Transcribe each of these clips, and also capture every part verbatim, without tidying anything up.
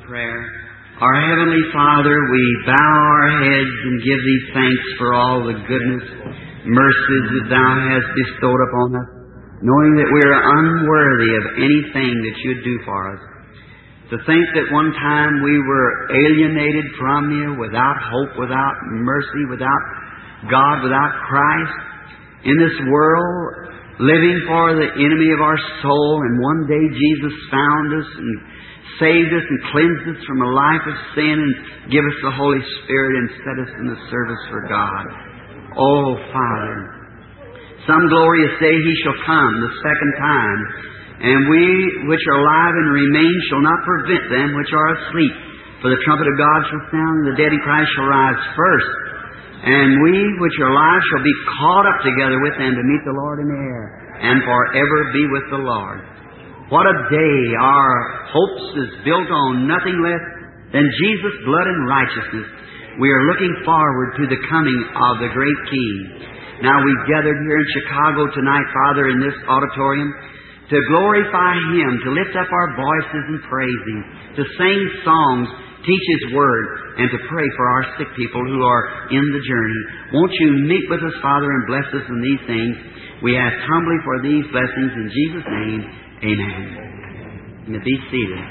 prayer. Our Heavenly Father, we bow our heads and give Thee thanks for all the goodness, mercies that Thou hast bestowed upon us, knowing that we are unworthy of anything that You'd do for us. To think that one time we were alienated from You, without hope, without mercy, without God, without Christ, in this world, living for the enemy of our soul, and one day Jesus found us and saved us and cleansed us from a life of sin and give us the Holy Spirit and set us in the service for God. Oh, Father, some glorious day He shall come the second time, and we which are alive and remain shall not prevent them which are asleep. For the trumpet of God shall sound, and the dead in Christ shall rise first. And we which are alive shall be caught up together with them to meet the Lord in the air, and forever be with the Lord. What a day! Our hopes is built on nothing less than Jesus' blood and righteousness. We are looking forward to the coming of the great King. Now we've gathered here in Chicago tonight, Father, in this auditorium, to glorify Him, to lift up our voices and praise Him, to sing songs, teach His Word, and to pray for our sick people who are in the journey. Won't You meet with us, Father, and bless us in these things? We ask humbly for these blessings in Jesus' name. Amen. And be seated.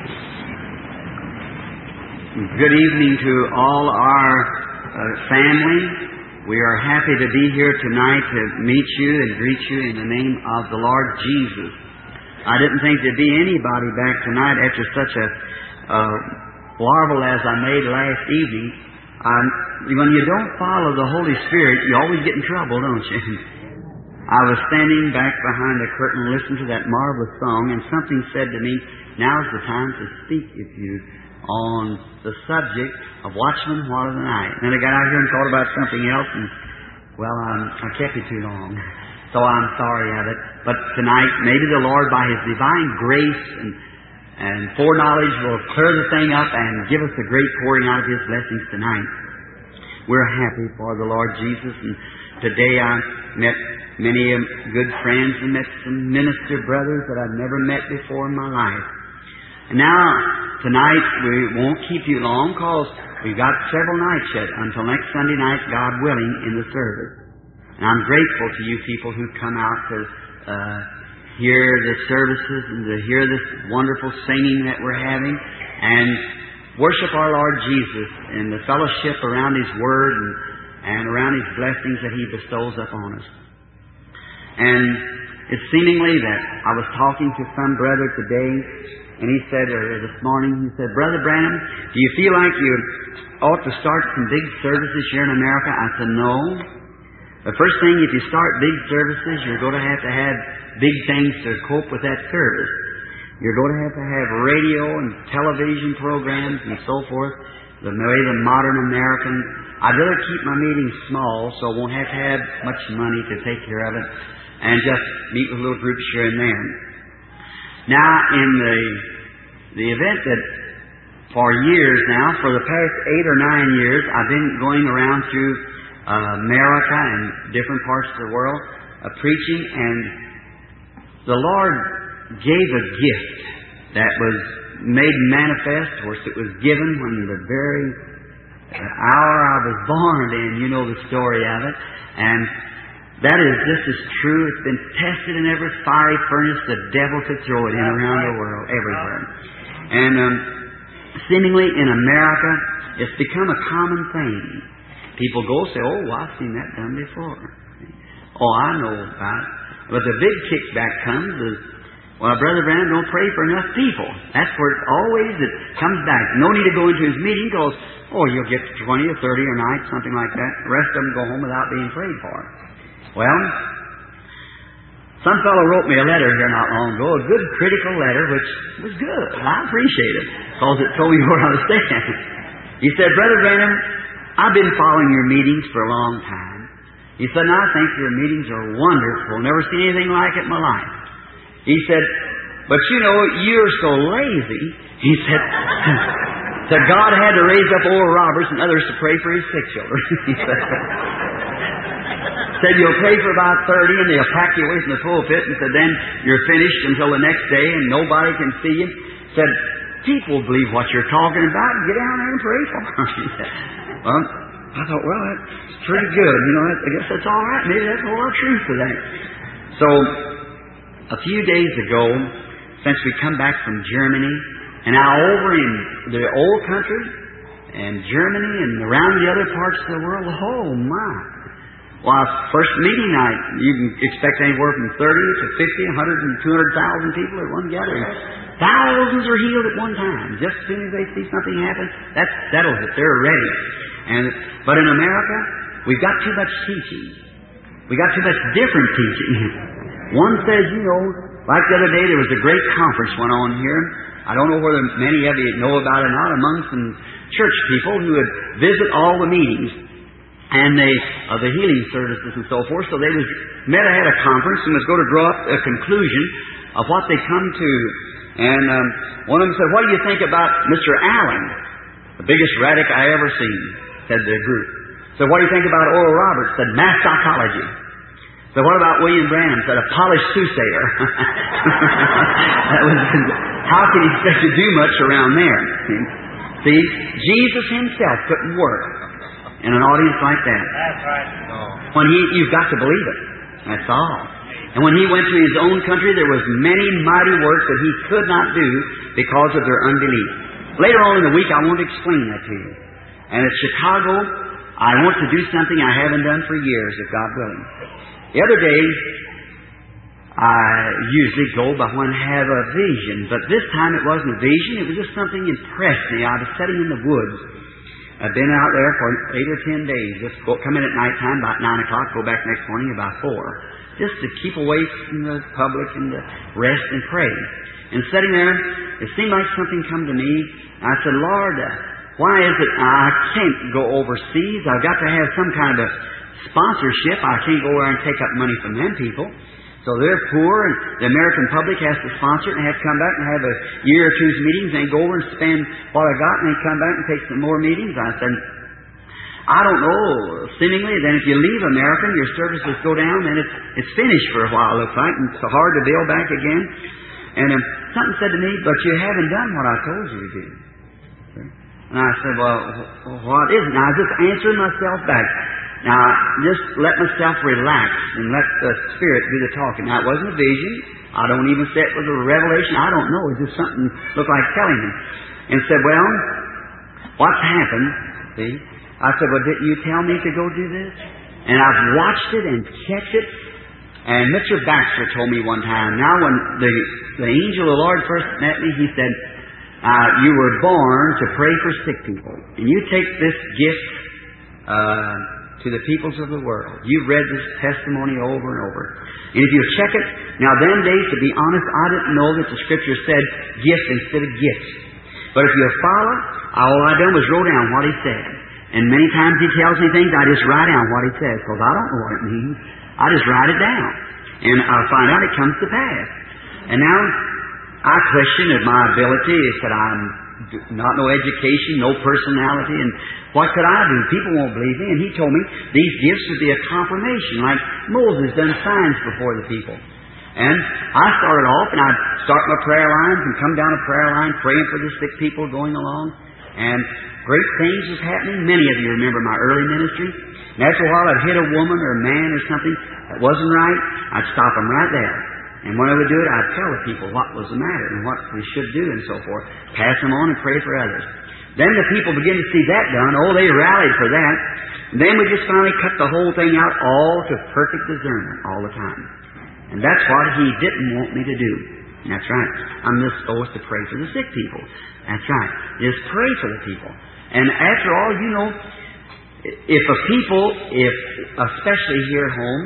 Good evening to all our uh, family. We are happy to be here tonight to meet you and greet you in the name of the Lord Jesus. I didn't think there'd be anybody back tonight after such a uh, warble as I made last evening. Um, when you don't follow the Holy Spirit, you always get in trouble, don't you? I was standing back behind the curtain listening to that marvelous song, and something said to me, now's the time to speak with you on the subject of watchmen while of the night. And then I got out here and thought about something else, and, well, um, I kept you too long. So I'm sorry of it. But tonight, maybe the Lord, by His divine grace and, and foreknowledge, will clear the thing up and give us a great pouring out of His blessings tonight. We're happy for the Lord Jesus, and today I met many good friends and met some minister brothers that I've never met before in my life. And now, tonight, we won't keep you long because we've got several nights yet until next Sunday night, God willing, in the service. And I'm grateful to you people who come out to uh, hear the services and to hear this wonderful singing that we're having and worship our Lord Jesus in the fellowship around His Word and, and around His blessings that He bestows upon us. And it's seemingly that I was talking to some brother today, and he said, or this morning, he said, Brother Branham, do you feel like you ought to start some big services here in America? I said, no. The first thing, if you start big services, you're going to have to have big things to cope with that service. You're going to have to have radio and television programs and so forth, the way the modern American. I'd rather keep my meetings small so I won't have to have much money to take care of it, and just meet with little groups here and there. Now, in the the event that for years now, for the past eight or nine years, I've been going around through uh, America and different parts of the world uh, preaching, and the Lord gave a gift that was made manifest. Of course, it was given when the very hour I was born in. You know the story of it. And that is just as true. It's been tested in every fiery furnace the devil could throw it in around the world, everywhere. And um, seemingly in America, it's become a common thing. People go say, oh, well, I've seen that done before. Oh, I know about it. But the big kickback comes is, well, Brother Branham, don't pray for enough people. That's where it always it comes back. No need to go into his meeting because, oh, you'll get to twenty or thirty a night, something like that. The rest of them go home without being prayed for. Well, some fellow wrote me a letter here not long ago, a good critical letter, which was good. I appreciate it because it told me where I was standing. He said, Brother Branham, I've been following your meetings for a long time. He said, and I think your meetings are wonderful. Never seen anything like it in my life. He said, but you know, you're so lazy. He said, that God had to raise up Oral Roberts and others to pray for His sick children. He said, said you'll pray for about thirty and they'll pack you away from the pulpit, and said then you're finished until the next day and nobody can see you. Said people believe what you're talking about and get down there and pray for them. Well, I thought, well, that's pretty good. You know, I guess that's all right. Maybe that's a lot of truth to that. So, a few days ago, since we come back from Germany, and now over in the old country, and Germany, and around the other parts of the world, oh my! Well, first meeting night, you can expect anywhere from thirty to fifty, a hundred and two hundred thousand people at one gathering. Thousands are healed at one time. Just as soon as they see something happen, that settles it. They're ready. And but in America, we've got too much teaching. We got too much different teaching. One says, you know, like the other day, there was a great conference went on here. I don't know whether many of you know about it or not, among some church people who would visit all the meetings and they uh, the healing services and so forth. So they was met at a conference and was going to draw up a conclusion of what they come to. And um, one of them said, "What do you think about Mister Allen, the biggest radic I ever seen?" Said the group. So what do you think about Oral Roberts? Said mass psychology. So what about William Branham? Said a polished soothsayer. That was, how can he expect to do much around there? See, Jesus himself couldn't work in an audience like that. That's right. When he, you've got to believe it. That's all. And when he went to his own country, there was many mighty works that he could not do because of their unbelief. Later on in the week, I want to explain that to you. And at Chicago, I want to do something I haven't done for years, if God willing. The other day, I usually go by when I have a vision, but this time it wasn't a vision, it was just something impressed me. I was sitting in the woods. I've been out there for eight or ten days. Just go, come in at night time, about nine o'clock, go back next morning about four. Just to keep away from the public and to rest and pray. And sitting there, it seemed like something come to me. I said, Lord, why is it I can't go overseas? I've got to have some kind of a sponsorship. I can't go there and take up money from them people. So they're poor, and the American public has to sponsor it and have to come back and have a year or two's meetings and go over and spend what I got and then come back and take some more meetings. I said, I don't know. Seemingly, then if you leave America and your services go down, then it's, it's finished for a while, it looks like, and it's hard to build back again. And um, something said to me, but you haven't done what I told you to do. And I said, well, what is it? Now, I was just answering myself back. Now, just let myself relax and let the Spirit do the talking. Now, it wasn't a vision. I don't even say it was a revelation. I don't know. It's just something looked like telling me. And said, well, what's happened? See? I said, well, didn't you tell me to go do this? And I've watched it and checked it. And Mister Baxter told me one time, now when the, the angel of the Lord first met me, he said, uh, you were born to pray for sick people. And you take this gift uh, to the peoples of the world. You've read this testimony over and over. And if you check it, now them days, to be honest, I didn't know that the Scripture said gift instead of gifts. But if you follow, all I done was wrote down what he said. And many times he tells me things, I just write down what he says, because I don't know what it means. I just write it down. And I'll find out it comes to pass. And now, I question my ability. He said, I'm not no education, no personality, and what could I do? People won't believe me. And he told me these gifts would be a confirmation, like Moses done signs before the people. And I started off, and I'd start my prayer lines and come down a prayer line praying for the sick people going along. And great things was happening. Many of you remember my early ministry. And after a while, I'd hit a woman or a man or something that wasn't right. I'd stop them right there. And when I would do it, I'd tell the people what was the matter and what we should do and so forth. Pass them on and pray for others. Then the people begin to see that done. Oh, they rallied for that. And then we just finally cut the whole thing out, all to perfect discernment all the time. And that's what he didn't want me to do. And that's right. I'm just supposed to pray for the sick people. That's right. Just pray for the people. And after all, you know, if a people, if especially here at home,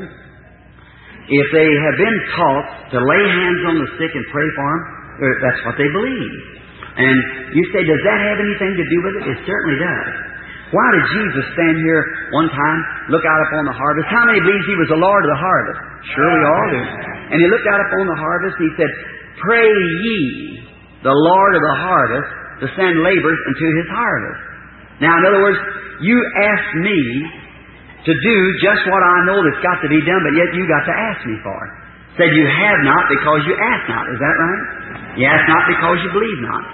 if they have been taught to lay hands on the sick and pray for them, that's what they believe. And you say, does that have anything to do with it? It certainly does. Why did Jesus stand here one time, look out upon the harvest? How many believes he was the Lord of the harvest? Sure, we all do. And he looked out upon the harvest, and he said, pray ye the Lord of the harvest to send laborers into his harvest. Now, in other words, you ask me to do just what I know that's got to be done, but yet you got to ask me for. Said you have not because you ask not. Is that right? You ask not because you believe not.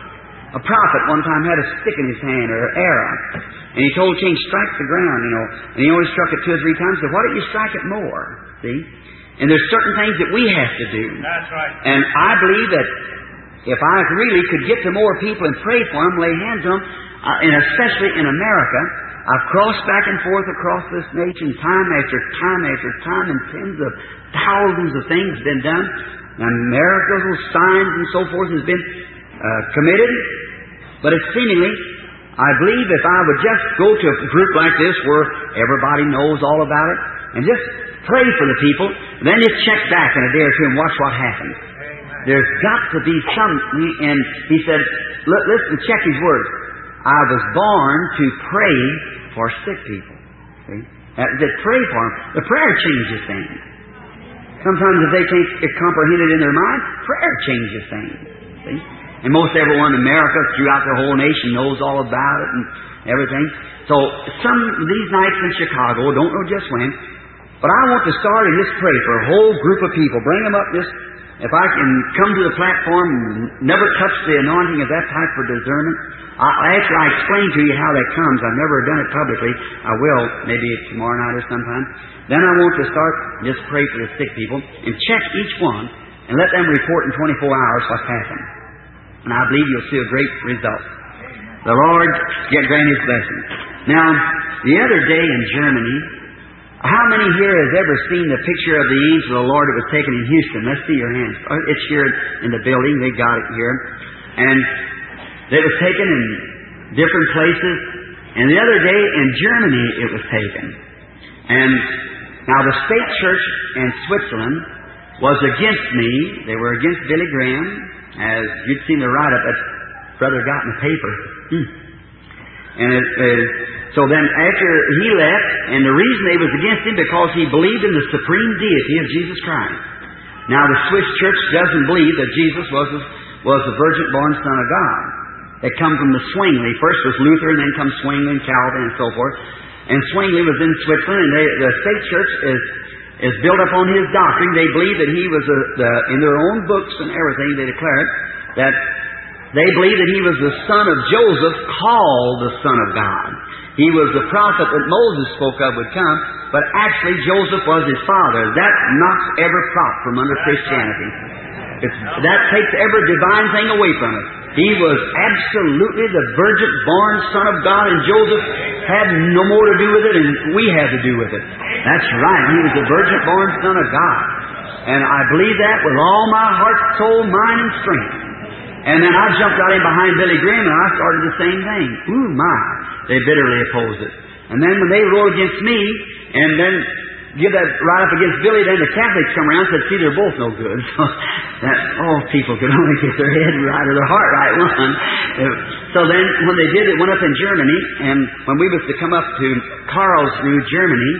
A prophet one time had a stick in his hand, or an arrow, and he told King, strike the ground, you know. And he only struck it two or three times. He said, why don't you strike it more? See? And there's certain things that we have to do. That's right. And I believe that if I really could get to more people and pray for them, lay hands on them, uh, and especially in America, I've crossed back and forth across this nation time after time after time, and tens of thousands of things have been done, and miracles, signs, and so forth has been uh, committed. But it's seemingly, I believe if I would just go to a group like this where everybody knows all about it, and just pray for the people, then you check back in a day or two and watch what happens. Amen. There's got to be some, and he said, listen, check his words. I was born to pray for sick people. See? That, that pray for them. The prayer changes things. Sometimes if they can't comprehend it in their mind, prayer changes things. See? And most everyone in America, throughout the whole nation, knows all about it and everything. So some of these nights in Chicago, don't know just when, but I want to start and just pray for a whole group of people. Bring them up just, if I can come to the platform and never touch the anointing of that type for discernment. I, actually, I explain to you how that comes. I've never done it publicly. I will, maybe tomorrow night or sometime. Then I want to start and just pray for the sick people and check each one and let them report in twenty-four hours what's happened. And I believe you'll see a great result. The Lord grant His blessing. Now, the other day in Germany, how many here has ever seen the picture of the angel of the Lord that was taken in Houston? Let's see your hands. It's here in the building. They got it here. And it was taken in different places. And the other day in Germany it was taken. And now the state church in Switzerland was against me. They were against Billy Graham, as you'd seen the write-up that brother got in the paper. Hmm. And it, uh, so then after he left, and the reason they was against him, because he believed in the supreme deity of Jesus Christ. Now the Swiss church doesn't believe that Jesus was a, was the virgin-born Son of God. They come from the Zwingli. First was Luther, and then comes Zwingli and Calvin and so forth. And Zwingli was in Switzerland, and they, the state church is is built upon his doctrine. They believe that he was, a, the, in their own books and everything, they declare it, that they believe that he was the son of Joseph, called the Son of God. He was the prophet that Moses spoke of would come, but actually Joseph was his father. That knocks every prop from under Christianity. It's, that takes every divine thing away from it. He was absolutely the virgin-born Son of God, and Joseph had no more to do with it, and we had to do with it. That's right. He was the virgin-born Son of God. And I believe that with all my heart, soul, mind, and strength. And then I jumped right in behind Billy Graham, and I started the same thing. Ooh, my. They bitterly opposed it. And then when they wrote against me, and then give that right up against Billy, then the Catholics come around and said, see, they're both no good. So that, oh, people could only get their head right or their heart right one. So then when they did it, went up in Germany, and when we was to come up to Karlsruhe, Germany,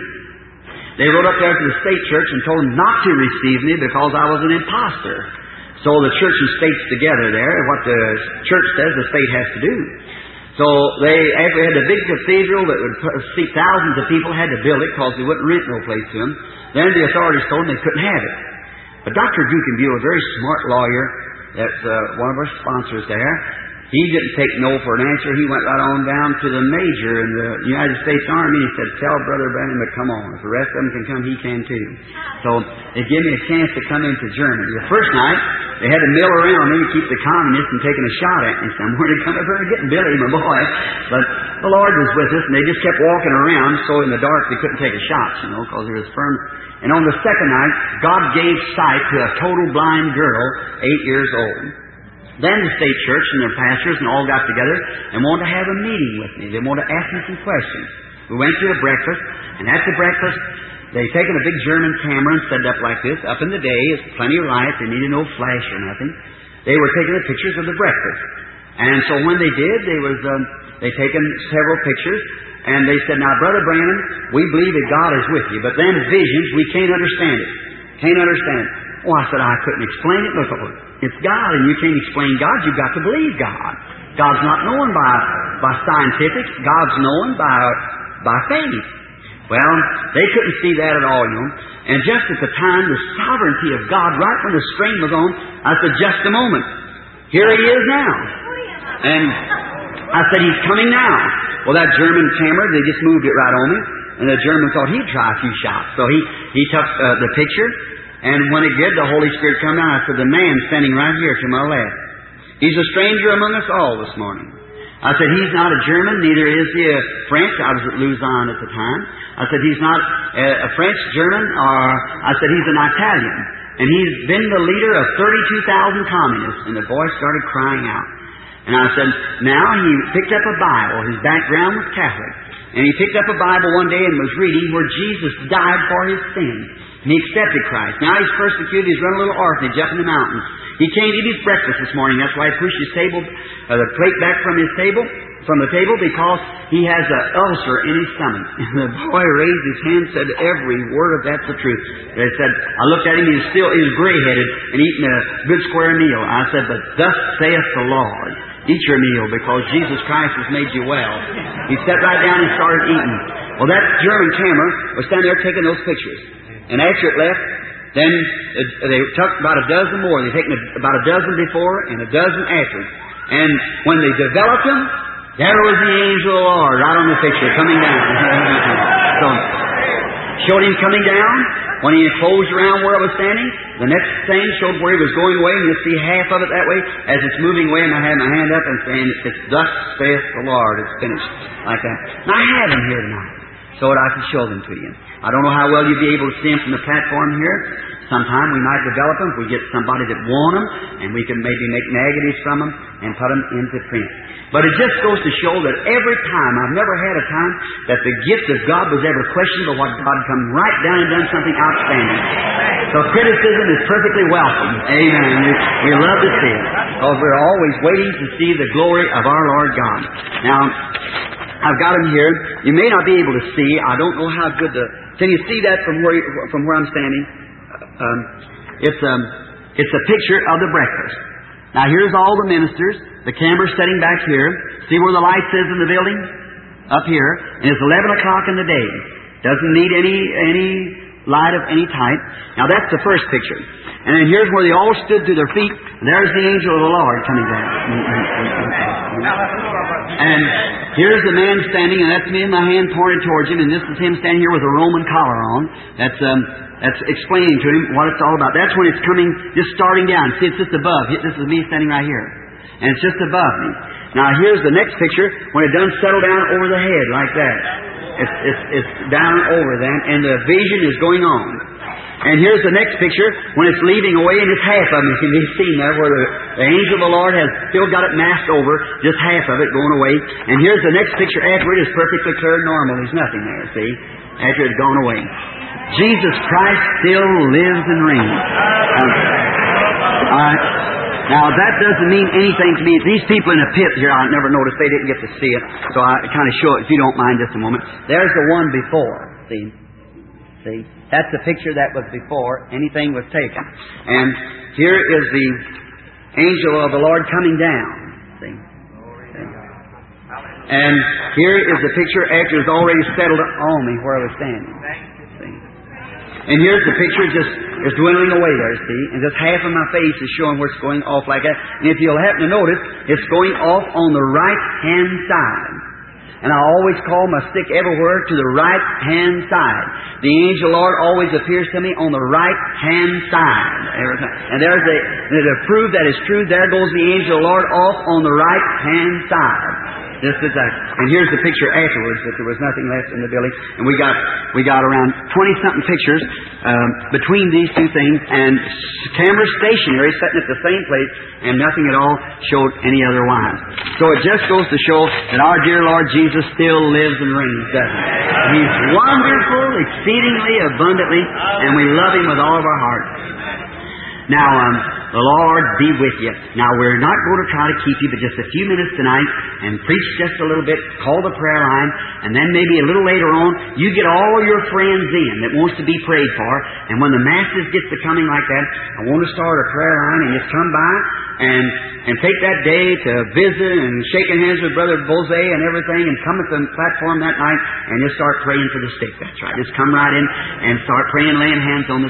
they wrote up there to the state church and told them not to receive me because I was an imposter. So the church and state's together there. What the church says, the state has to do. So they, after they had a big cathedral that would seat thousands of people, had to build it because they wouldn't rent no place to them. Then the authorities told them they couldn't have it. But Doctor Dukenbuehl, a very smart lawyer, that's uh, one of our sponsors there, he didn't take no for an answer. He went right on down to the major in the United States Army. He said, tell Brother Branham to come on. If the rest of them can come, he can too. So they gave me a chance to come into Germany. The first night, they had to mill around me to keep the communists from taking a shot at me somewhere to come up here and getting Billy, my boy. But the Lord was with us, and they just kept walking around, so in the dark they couldn't take a shot, you know, because he was firm. And on the second night, God gave sight to a total blind girl, eight years old. Then the state church and their pastors and all got together and wanted to have a meeting with me. They wanted to ask me some questions. We went to a breakfast, and at the breakfast, they taken a big German camera and set it up like this. Up in the day, it's plenty of light. They needed no flash or nothing. They were taking the pictures of the breakfast. And so when they did, they was um, they taken several pictures, and they said, now, Brother Branham, we believe that God is with you, but them visions, we can't understand it. Can't understand it. Oh, I said, I couldn't explain it. Look, it's God, and you can't explain God. You've got to believe God. God's not known by by scientific. God's known by by faith. Well, they couldn't see that at all, you know. And just at the time, the sovereignty of God, right when the string was on, I said, just a moment. Here He is now. And I said, he's coming now. Well, that German camera, they just moved it right on me. And the German thought he'd try a few shots. So he, he took uh, the picture. And when it did, the Holy Spirit come down. I said, the man standing right here to my left, he's a stranger among us all this morning. I said, he's not a German, neither is he a French. I was at Lausanne at the time. I said, he's not a, a French, German, or I said, he's an Italian. And he's been the leader of thirty-two thousand communists. And the boy started crying out. And I said, now he picked up a Bible. His background was Catholic. And he picked up a Bible one day and was reading where Jesus died for his sins. And he accepted Christ. Now he's persecuted. He's run a little orphanage up in the mountains. He can't eat his breakfast this morning. That's why he pushed his table, uh, the plate back from his table, from the table, because he has an ulcer in his stomach. And the boy raised his hand and said, every word of that's the truth. They said, I looked at him, he was still, he was gray-headed and eating a good square meal. I said, but thus saith the Lord, eat your meal, because Jesus Christ has made you well. He sat right down and started eating. Well, that German camera was standing there taking those pictures. And after it left, then uh, they took about a dozen more. They'd taken a, about a dozen before and a dozen after. And when they developed them, there was the angel of the Lord right on the picture coming down. So, showed him coming down. When he closed around where I was standing, the next thing showed where he was going away, and you'll see half of it that way. As it's moving away, and I had my hand up and saying, it's thus saith the Lord. It's finished. Like that. And I have them here tonight, so that I can show them to you. I don't know how well you'll be able to see them from the platform here. Sometime we might develop them if we get somebody that want them, and we can maybe make negatives from them and put them into print. But it just goes to show that every time, I've never had a time that the gift of God was ever questioned, but what God come right down and done something outstanding. So criticism is perfectly welcome. Amen. We, we love to see it, because we're always waiting to see the glory of our Lord God. Now, I've got them here. You may not be able to see. I don't know how good the... Can you see that from where from where I'm standing? Um, it's um, it's a picture of the breakfast. Now here's all the ministers. The camera's setting back here. See where the lights is in the building? Up here. And it's eleven o'clock in the day. Doesn't need any any light of any type. Now that's the first picture. And then here's where they all stood to their feet. There's the angel of the Lord coming down. And here's the man standing, and that's me and my hand pointed towards him, and this is him standing here with a Roman collar on. That's um, that's explaining to him what it's all about. That's when it's coming, just starting down. See, it's just above. This is me standing right here. And it's just above me. Now here's the next picture, when it done settle down over the head like that. It's, it's, it's down over them, and the vision is going on. And here's the next picture, when it's leaving away, and it's half of them. You can be seen there where the, the angel of the Lord has still got it masked over, just half of it going away. And here's the next picture after it is perfectly clear and normal. There's nothing there, see, after it's gone away. Jesus Christ still lives and reigns. Um, all right. Now, that doesn't mean anything to me. These people in the pit here, I never noticed. They didn't get to see it. So I kind of show it, if you don't mind just a moment. There's the one before. See? See? That's the picture that was before anything was taken. And here is the angel of the Lord coming down. See? See? And here is the picture after it's already settled on me where I was standing. See? And here's the picture just is dwindling away there, see? And just half of my face is showing where it's going off like that. And if you'll happen to notice, it's going off on the right-hand side. And I always call my stick everywhere to the right-hand side. The angel Lord always appears to me on the right-hand side. And there's a, to prove that it's true, there goes the angel Lord off on the right-hand side. This is a, and here's the picture afterwards, that there was nothing left in the building. And we got we got around twenty-something pictures um, between these two things, and camera stationary, sitting at the same place, and nothing at all showed any otherwise. So it just goes to show that our dear Lord Jesus still lives and reigns, doesn't he? He's wonderful, exceedingly abundantly, and we love Him with all of our heart. Now, um, the Lord be with you. Now, we're not going to try to keep you but just a few minutes tonight and preach just a little bit, call the prayer line, and then maybe a little later on, you get all your friends in that wants to be prayed for, and when the masses gets to coming like that, I want to start a prayer line and just come by and and take that day to visit and shaking hands with Brother Bose and everything, and come at the platform that night and just start praying for the sick. That's right. Just come right in and start praying, laying hands on the sick.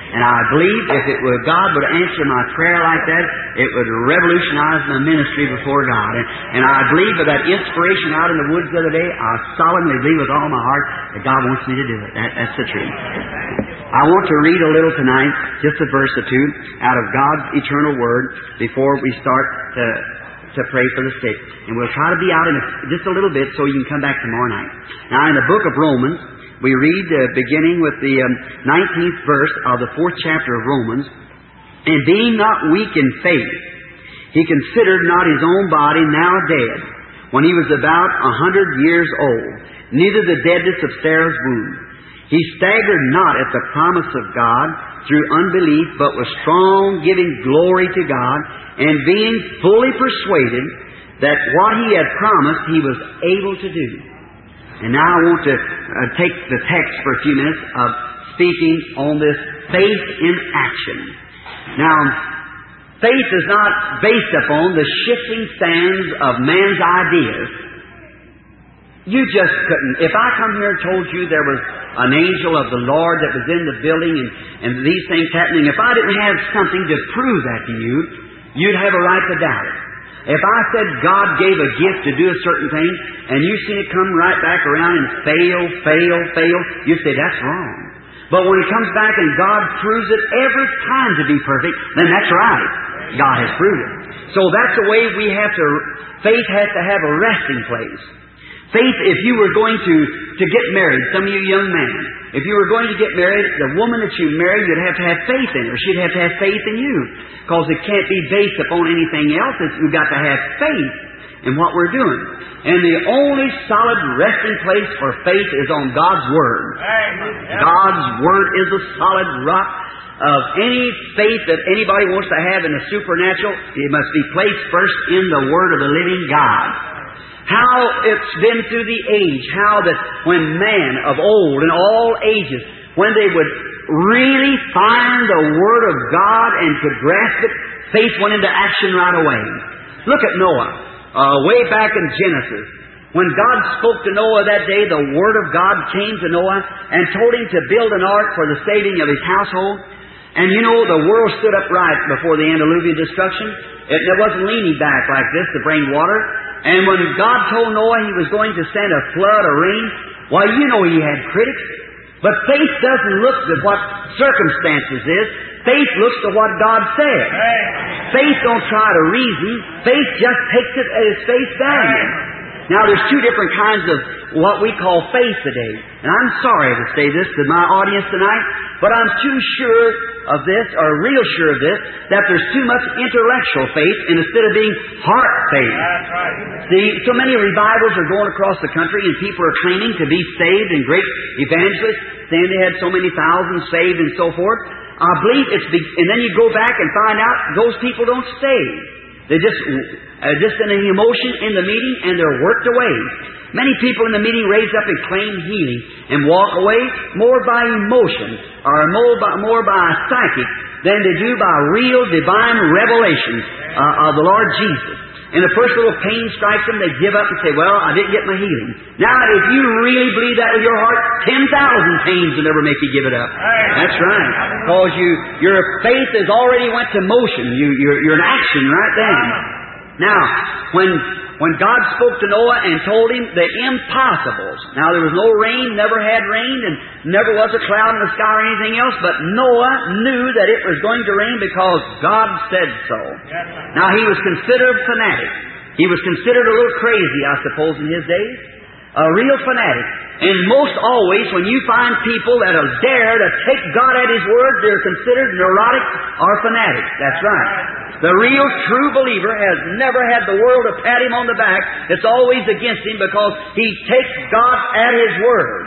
And I believe if it were God would answer my prayer like that, it would revolutionize my ministry before God. And, and I believe with that inspiration out in the woods the other day, I solemnly believe with all my heart that God wants me to do it. That, that's the truth. I want to read a little tonight, just a verse or two, out of God's eternal Word before we start to, to pray for the sick. And we'll try to be out in a, just a little bit so you can come back tomorrow night. Now, in the book of Romans, we read, uh, beginning with the um, nineteenth verse of the fourth chapter of Romans, and being not weak in faith, he considered not his own body now dead, when he was about a hundred years old, neither the deadness of Sarah's womb. He staggered not at the promise of God through unbelief, but was strong, giving glory to God, and being fully persuaded that what he had promised he was able to do. And now I want to uh, take the text for a few minutes of speaking on this faith in action. Now, faith is not based upon the shifting sands of man's ideas. You just couldn't. If I come here and told you there was an angel of the Lord that was in the building and, and these things happening, if I didn't have something to prove that to you, you'd have a right to doubt it. If I said God gave a gift to do a certain thing, and you see it come right back around and fail, fail, fail, you say, that's wrong. But when it comes back and God proves it every time to be perfect, then that's right. God has proved it. So that's the way we have to, faith has to have a resting place. Faith, if you were going to, to get married, some of you young men, if you were going to get married, the woman that you marry, you'd have to have faith in her. She'd have to have faith in you. Because it can't be based upon anything else. It's, we've got to have faith in what we're doing. And the only solid resting place for faith is on God's Word. God's Word is the solid rock of any faith that anybody wants to have in the supernatural. It must be placed first in the Word of the living God. How it's been through the age, how that when man of old in all ages, when they would really find the Word of God and could grasp it, faith went into action right away. Look at Noah, uh, way back in Genesis. When God spoke to Noah that day, the Word of God came to Noah and told him to build an ark for the saving of his household. And you know, the world stood upright before the antediluvian destruction. It, it wasn't leaning back like this to bring water. And when God told Noah he was going to send a flood or rain, why, you know he had critics. But faith doesn't look at what circumstances is. Faith looks to what God said. Faith don't try to reason. Faith just takes it at its face value. Now, there's two different kinds of what we call faith today. And I'm sorry to say this to my audience tonight, but I'm too sure of this, or real sure of this, that there's too much intellectual faith instead of being heart faith. That's right. See, so many revivals are going across the country and people are claiming to be saved and great evangelists, saying they had so many thousands saved and so forth. I believe it's, be- and then you go back and find out those people don't stay. They're just, uh, just in an emotion in the meeting and they're worked away. Many people in the meeting raise up and claim healing and walk away more by emotion or more by, more by psychic than they do by real divine revelation uh, of the Lord Jesus. And the first little pain strikes them, they give up and say, well, I didn't get my healing. Now, if you really believe that with your heart, ten thousand pains will never make you give it up. That's right. Because you, your faith has already went to motion. You, you're, you're in action right then. Now, when when God spoke to Noah and told him the impossibles. Now, there was no rain, never had rained, and never was a cloud in the sky or anything else, but Noah knew that it was going to rain because God said so. Now, he was considered fanatic. He was considered a little crazy, I suppose, in his days. A real fanatic. And most always, when you find people that will dare to take God at His word, they're considered neurotic or fanatics. That's right. The real true believer has never had the world to pat him on the back. It's always against him because he takes God at His word.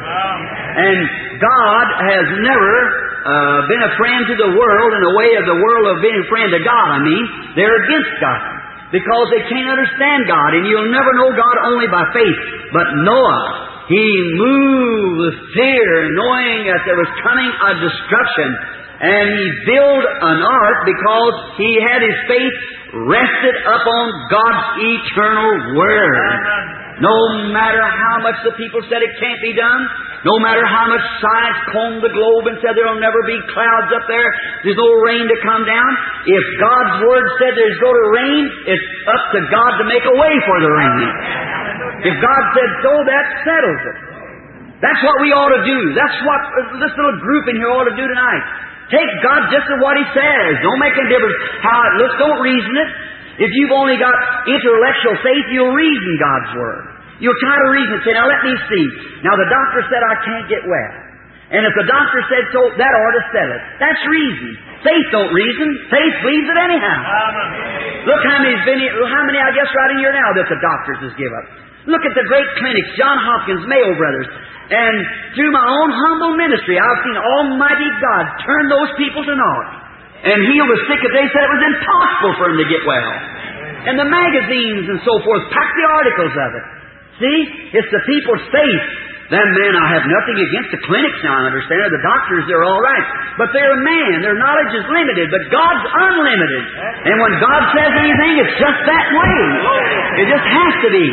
And God has never uh, been a friend to the world in the way of the world of being a friend to God. I mean, they're against God because they can't understand God. And you'll never know God only by faith. But Noah, he moved with fear, knowing that there was coming a destruction. And he built an ark because he had his faith rested upon God's eternal Word. No matter how much the people said it can't be done, No matter how much science combed the globe and said there'll never be clouds up there, there's no rain to come down. If God's Word said there's going to rain, it's up to God to make a way for the rain. If God said so, that settles it. That's what we ought to do. That's what this little group in here ought to do tonight. Take God just at what He says. Don't make any difference how it looks. Don't reason it. If you've only got intellectual faith, you'll reason God's Word. You'll try to reason it. Say, now let me see. Now the doctor said I can't get well. And if the doctor said so, that ought to settle it. That's reason. Faith don't reason. Faith believes it anyhow. Look how many's been here, how many I guess right in here now that the doctors has give up. Look at the great clinics, John Hopkins, Mayo Brothers. And through my own humble ministry, I've seen Almighty God turn those people to naught and heal the sick that they said it was impossible for them to get well. And the magazines and so forth pack the articles of it. See? It's the people's faith. Then, man, I have nothing against the clinics now, I understand. The doctors, they're all right. But they're man. Their knowledge is limited. But God's unlimited. And when God says anything, it's just that way. It just has to be.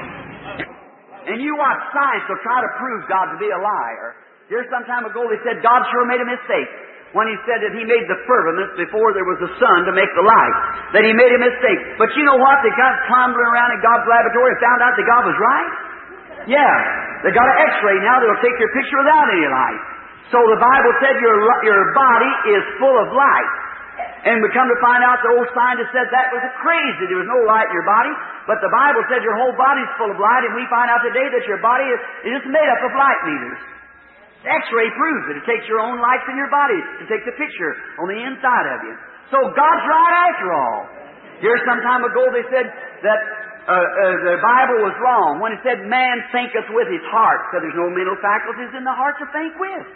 And you watch science will try to prove God to be a liar. Here some time ago they said God sure made a mistake when He said that He made the firmament before there was a sun to make the light. That He made a mistake. But you know what? They got tumbling around in God's laboratory and found out that God was right. Yeah. They got an X-ray now that'll take your picture without any light. So the Bible said your, your body is full of light. And we come to find out the old scientist said that was crazy. There was no light in your body. But the Bible said your whole body's full of light, and we find out today that your body is, is just made up of light meters. The X-ray proves it. It takes your own lights in your body to take the picture on the inside of you. So God's right after all. Here some time ago they said that uh, uh, the Bible was wrong when it said man thinketh with his heart. So there's no mental faculties in the heart to think with.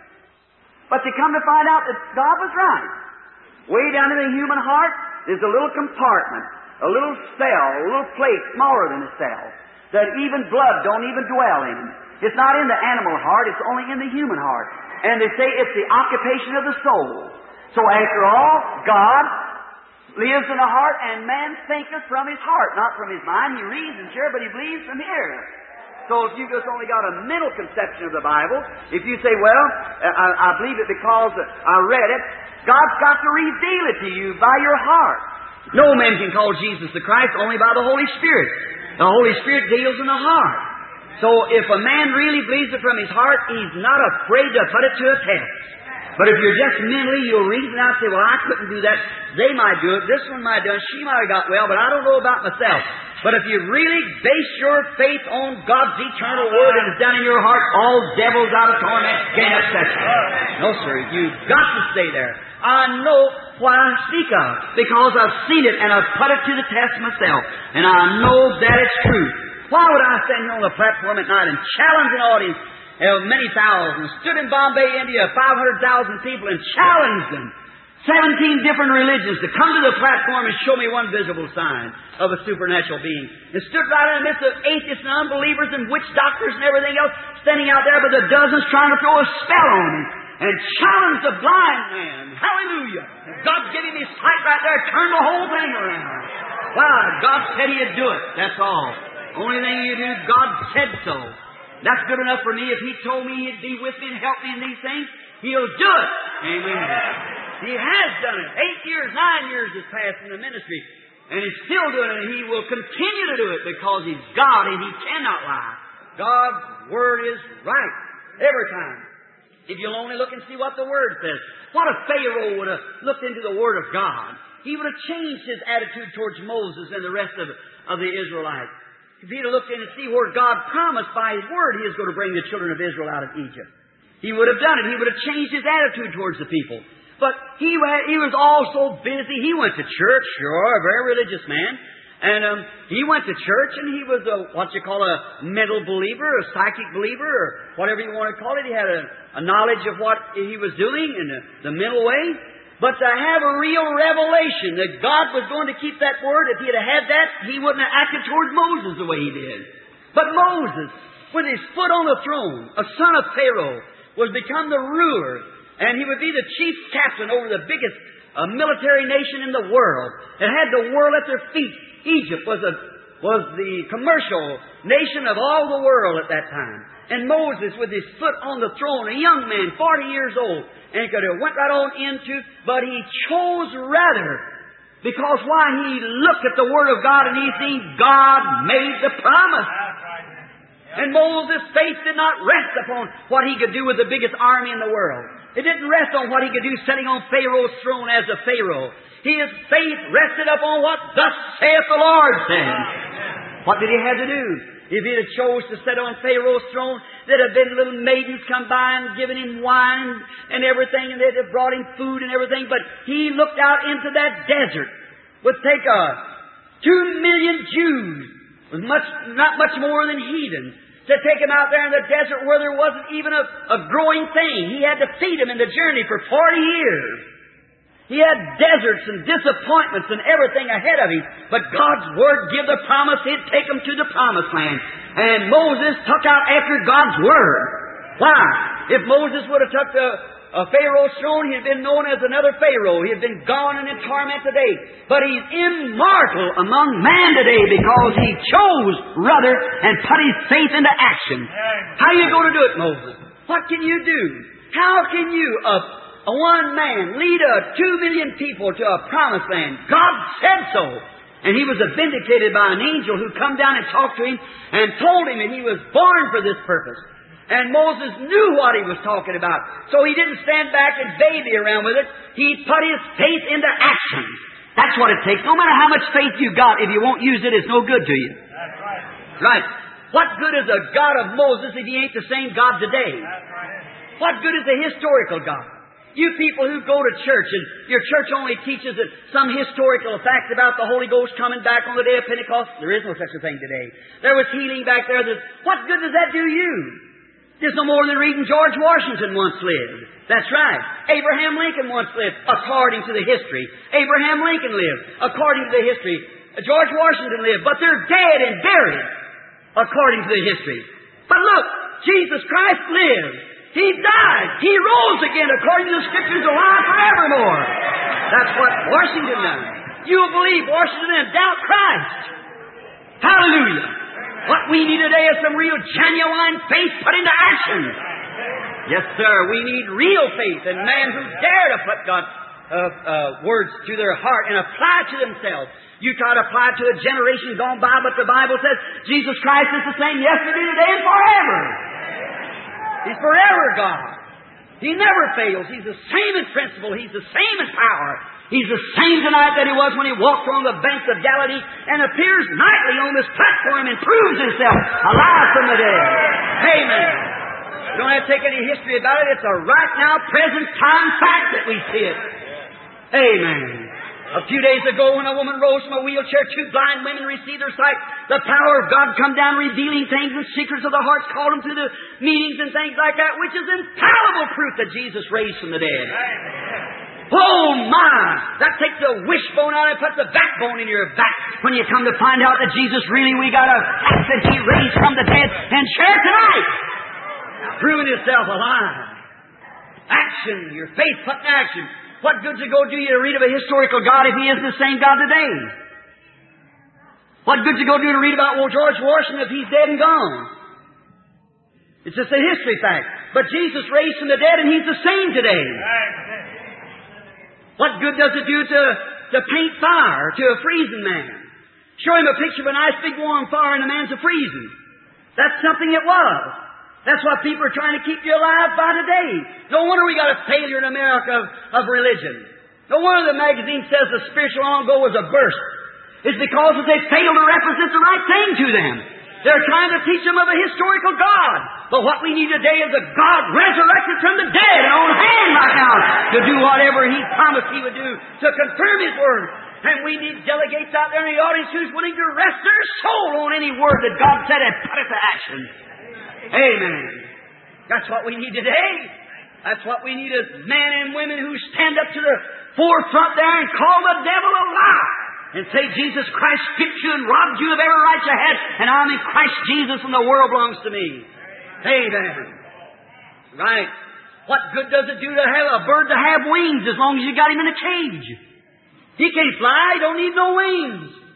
But they come to find out that God was right. Way down in the human heart is a little compartment, a little cell, a little plate smaller than a cell, that even blood don't even dwell in. It's not in the animal heart, it's only in the human heart. And they say it's the occupation of the soul. So after all, God lives in the heart, and man thinketh from his heart, not from his mind. He reasons here, but he believes from here. So if you just only got a mental conception of the Bible, if you say, well, I, I believe it because I read it, God's got to reveal it to you by your heart. No man can call Jesus the Christ, only by the Holy Spirit. The Holy Spirit deals in the heart. So if a man really believes it from his heart, he's not afraid to put it to a test. But if you're just mentally, you'll reason out and say, well, I couldn't do that. They might do it. This one might do it. She might have got well, but I don't know about myself. But if you really base your faith on God's eternal Word and it's down in your heart, all devils out of torment can't upset you. No, sir. You've got to stay there. I know what I speak of because I've seen it and I've put it to the test myself. And I know that it's true. Why would I stand here on the platform at night and challenge an audience of many thousands? Stood in Bombay, India, five hundred thousand people and challenged them. Seventeen different religions to come to the platform and show me one visible sign of a supernatural being. And stood right in the midst of atheists and unbelievers and witch doctors and everything else, standing out there by the dozens trying to throw a spell on me. And challenged the blind man. Hallelujah. God gave him his sight right there, turned the whole thing around. Why? God said He'd do it. That's all. Only thing you do, God said so. That's good enough for me. If He told me He'd be with me and help me in these things, He'll do it. Amen. He has done it. Eight years, nine years has passed in the ministry. And He's still doing it, and He will continue to do it because He's God and He cannot lie. God's Word is right every time. If you'll only look and see what the Word says. What if Pharaoh would have looked into the Word of God? He would have changed his attitude towards Moses and the rest of, of the Israelites. If he'd have looked in and see where God promised by His Word He is going to bring the children of Israel out of Egypt. He would have done it. He would have changed his attitude towards the people. But he, he was all so busy. He went to church, sure, a very religious man. And um, he went to church, and he was a, what you call a mental believer, a psychic believer, or whatever you want to call it. He had a, a knowledge of what he was doing in the, the mental way. But to have a real revelation that God was going to keep that Word, if he had had that, he wouldn't have acted towards Moses the way he did. But Moses, with his foot on the throne, a son of Pharaoh, was become the ruler, and he would be the chief captain over the biggest uh, military nation in the world. It had the world at their feet. Egypt was a was the commercial nation of all the world at that time. And Moses, with his foot on the throne, a young man, forty years old, and he could have went right on into, but he chose rather, because why? He looked at the Word of God and he seen God made the promise. And Moses' faith did not rest upon what he could do with the biggest army in the world. It didn't rest on what he could do sitting on Pharaoh's throne as a Pharaoh. His faith rested upon what thus saith the Lord said. What did he have to do? If he had chose to sit on Pharaoh's throne, there'd have been little maidens come by and given him wine and everything, and they'd have brought him food and everything. But he looked out into that desert. Would take a two million Jews, with much, not much more than heathens, to take him out there in the desert where there wasn't even a, a growing thing. He had to feed them in the journey for forty years. He had deserts and disappointments and everything ahead of him. But God's Word give the promise He'd take him to the promised land. And Moses took out after God's Word. Why? If Moses would have took the uh, Pharaoh's throne, he'd been known as another Pharaoh. He had been gone and in torment today. But he's immortal among man today because he chose rather and put his faith into action. How are you going to do it, Moses? What can you do? How can you... Uh, A one man lead a two million people to a promised land. God said so. And he was vindicated by an angel who come down and talked to him and told him that he was born for this purpose. And Moses knew what he was talking about. So he didn't stand back and baby around with it. He put his faith into action. That's what it takes. No matter how much faith you got, if you won't use it, it's no good to you. That's right. Right. What good is the God of Moses if He ain't the same God today? That's right. What good is the historical God? You people who go to church, and your church only teaches that some historical fact about the Holy Ghost coming back on the day of Pentecost. There is no such a thing today. There was healing back there. What good does that do you? There's no more than reading George Washington once lived. That's right. Abraham Lincoln once lived, according to the history. Abraham Lincoln lived, according to the history. George Washington lived, but they're dead and buried, according to the history. But look, Jesus Christ lived. He died. He rose again according to the Scriptures, alive forevermore. That's what Washington done. You believe Washington and doubt Christ. Hallelujah. What we need today is some real genuine faith put into action. Yes, sir. We need real faith in men who dare to put God's uh, uh, words to their heart and apply to themselves. You try to apply to a generation gone by, but the Bible says Jesus Christ is the same yesterday, today, and forever. He's forever God. He never fails. He's the same in principle. He's the same in power. He's the same tonight that He was when He walked on the banks of Galilee and appears nightly on this platform and proves Himself alive from the dead. Amen. You don't have to take any history about it. It's a right now, present time fact that we see it. Amen. A few days ago, when a woman rose from a wheelchair, two blind women received their sight. The power of God come down, revealing things and secrets of the hearts, called them to the meetings and things like that, which is infallible proof that Jesus raised from the dead. Oh my! That takes the wishbone out and puts the backbone in your back when you come to find out that Jesus really, we got a fact that He raised from the dead and share tonight. Proving Himself alive. Action. Your faith put in action. What good's it go do you to read of a historical God if He isn't the same God today? What good's it go do to read about well, George Washington if He's dead and gone? It's just a history fact. But Jesus raised from the dead and He's the same today. What good does it do to, to paint fire to a freezing man? Show him a picture of a nice big warm fire and the man's a freezing. That's something it was. That's what people are trying to keep you alive by today. No wonder we got a failure in America of, of religion. No wonder the magazine says the spiritual on-go was a burst. It's because they fail to represent the right thing to them. They're trying to teach them of a historical God. But what we need today is a God resurrected from the dead and on hand right now to do whatever He promised He would do to confirm His Word. And we need delegates out there in the audience who's willing to rest their soul on any word that God said and put it to action. Amen. That's what we need today. That's what we need is men and women who stand up to the forefront there and call the devil a lie. And say, Jesus Christ stripped you and robbed you of every right you had, and I'm in Christ Jesus and the world belongs to me. Amen. Right. What good does it do to have a bird to have wings as long as you got him in a cage? He can't fly. He don't need no wings.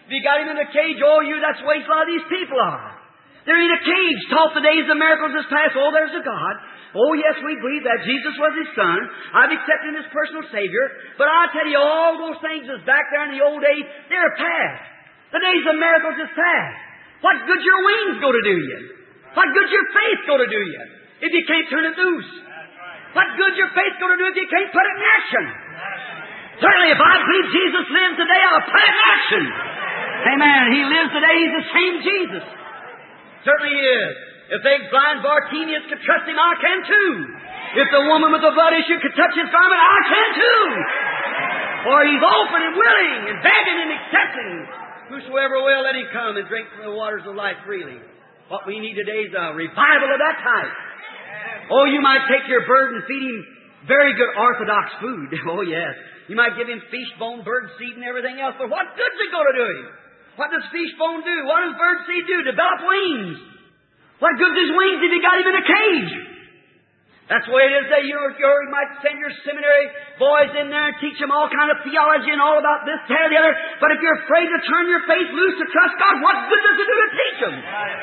If you got him in a cage, oh, you, that's the way a lot of these people are. They're in a cage, taught the days of miracles is past. Oh, there's a God. Oh, yes, we believe that Jesus was His Son. I've accepted Him as personal Savior. But I tell you, all those things is back there in the old days, they're past. The days of miracles is past. What good's your wings go to do you? What good's your faith go to do you if you can't turn it loose? What good's your faith go to do if you can't put it in action? Certainly, if I believe Jesus lives today, I'll put it in action. Amen. He lives today. He's the same Jesus. Certainly He is. If the blind Bartimaeus could trust Him, I can too. If the woman with the blood issue could touch His garment, I can too. For He's open and willing and begging and accepting. Whosoever will, let him come and drink from the waters of life freely. What we need today is a revival of that type. Oh, you might take your bird and feed him very good orthodox food. Oh, yes. You might give him fish bone, bird seed, and everything else. But what good's it going to do him? What does fish bone do? What does bird seed do? Develop wings. What good's his wings if you got him in a cage? That's the way it is that you, you might send your seminary boys in there and teach them all kind of theology and all about this, that, or the other. But if you're afraid to turn your faith loose to trust God, what good does it do to teach them?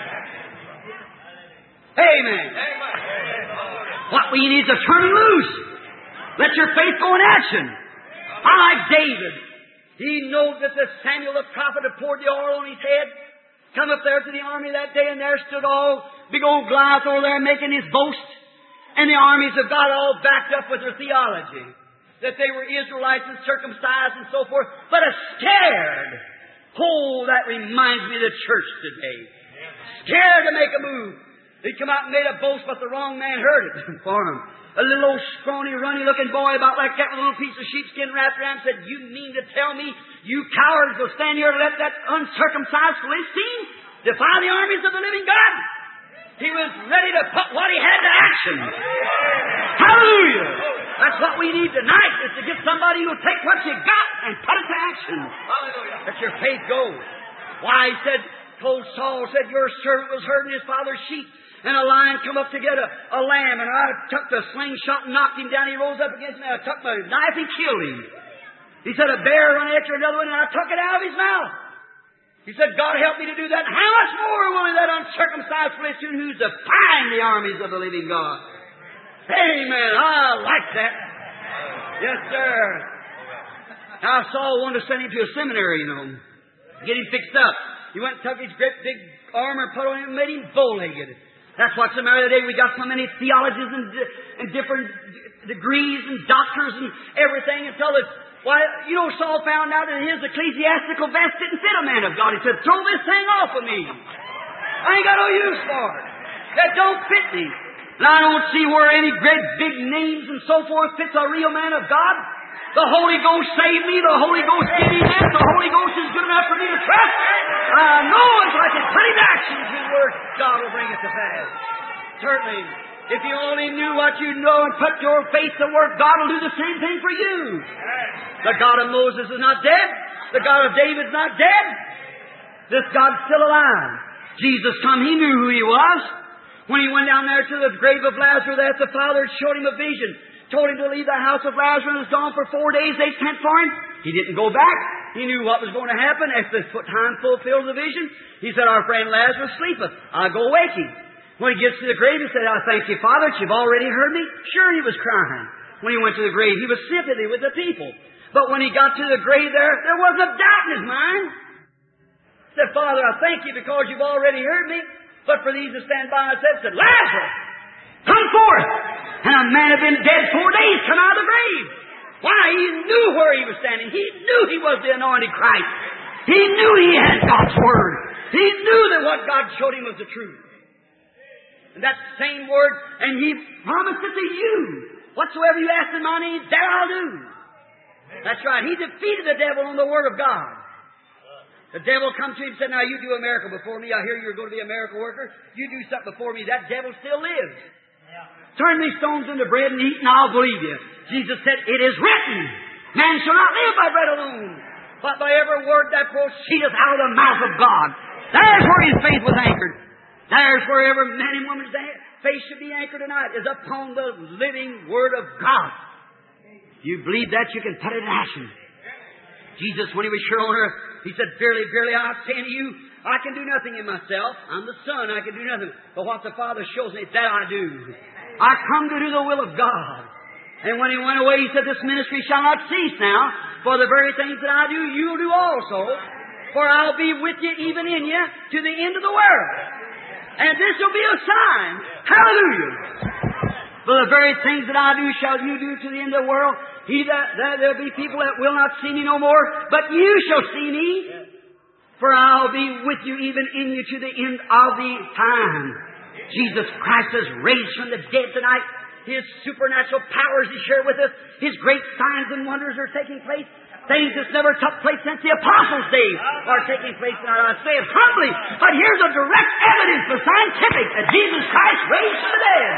Amen. What we need is a turning loose. Let your faith go in action. I like David. He knows that the Samuel the prophet had poured the oil on his head. Come up there to the army that day, and there stood all big old Goliath over there making his boast. And the armies of God all backed up with their theology, that they were Israelites and circumcised and so forth, but a scared. Oh, that reminds me of the church today. Scared to make a move. He come out and made a boast, but the wrong man heard it for him. A little old scrawny, runny-looking boy about like that with a little piece of sheepskin wrapped around said, "You mean to tell me you cowards will stand here and let that uncircumcised Philistine defy the armies of the living God?" He was ready to put what he had to action. Hallelujah! That's what we need tonight, is to get somebody who will take what you got and put it to action. Hallelujah! Let your faith go. Why, he said, told Saul, said, "Your servant was herding his father's sheep, and a lion come up to get a, a lamb, and I took the slingshot and knocked him down. He rose up against me, and I took my knife and killed him." He said, "A bear ran after another one, and I took it out of his mouth." He said, "God help me to do that. How much more will that uncircumcised Philistine who's defying the armies of the living God?" Amen. I like that. Yes, sir. Now Saul wanted to send him to a seminary, you know, get him fixed up. He went and took his great big armor, put on him, and made him bow-legged. That's what's the matter today. We got so many theologies and, and different degrees and doctors and everything until it's, why, you know, Saul found out that his ecclesiastical vest didn't fit a man of God. He said, "Throw this thing off of me. I ain't got no use for it. That don't fit me." And I don't see where any great big names and so forth fits a real man of God. The Holy Ghost saved me. The Holy Ghost gave me this. The Holy Ghost is good enough for me to trust. I know if I can put it in action to the Word, God will bring it to pass. Certainly. If you only knew what you know and put your faith to work, God will do the same thing for you. The God of Moses is not dead. The God of David is not dead. This God's still alive. Jesus come, He knew who He was. When He went down there to the grave of Lazarus, that the Father showed Him a vision, told Him to leave the house of Lazarus, and was gone for four days. They sent for Him. He didn't go back. He knew what was going to happen. As the time fulfilled the vision, He said, "Our friend Lazarus sleepeth. I'll go wake him." When He gets to the grave, He said, "I thank you, Father, that you've already heard me." Sure, he was crying. When he went to the grave, he was sympathy with the people. But when he got to the grave there, there was a doubt in his mind. He said, "Father, I thank you because you've already heard me. But for these to stand by and said, said, Lazarus, come forth." And a man had been dead four days come out of the grave. Why? He knew where he was standing. He knew he was the anointed Christ. He knew he had God's Word. He knew that what God showed him was the truth. And that same Word, and He promised it to you. Whatsoever you ask in my name, that I'll do. That's right. He defeated the devil on the Word of God. The devil come to him and said, "Now you do a miracle before me. I hear you're going to be a miracle worker. You do something before me." That devil still lives. Yeah. "Turn these stones into bread and eat, and I'll believe you." Jesus said, "It is written, man shall not live by bread alone, but by every word that proceedeth out of the mouth of God." There's where his faith was anchored. There's where every man and woman's faith should be anchored tonight, is upon the living Word of God. You believe that, you can put it in action. Jesus, when He was here on earth, He said, Verily, verily, I say unto you, I can do nothing in myself. I'm the Son, I can do nothing. But what the Father shows me, that I do. I come to do the will of God. And when He went away, He said, This ministry shall not cease now, for the very things that I do, you'll do also. For I'll be with you, even in you, to the end of the world. And this will be a sign. Hallelujah. For the very things that I do shall you do to the end of the world. He that, that there'll be people that will not see me no more, but you shall see me. For I'll be with you, even in you, to the end of the time. Jesus Christ is raised from the dead tonight. His supernatural powers He shared with us. His great signs and wonders are taking place. Things that's never took place since the Apostles' days are taking place now. I say it humbly, but here's a direct evidence, the scientific, that Jesus Christ raised from the dead.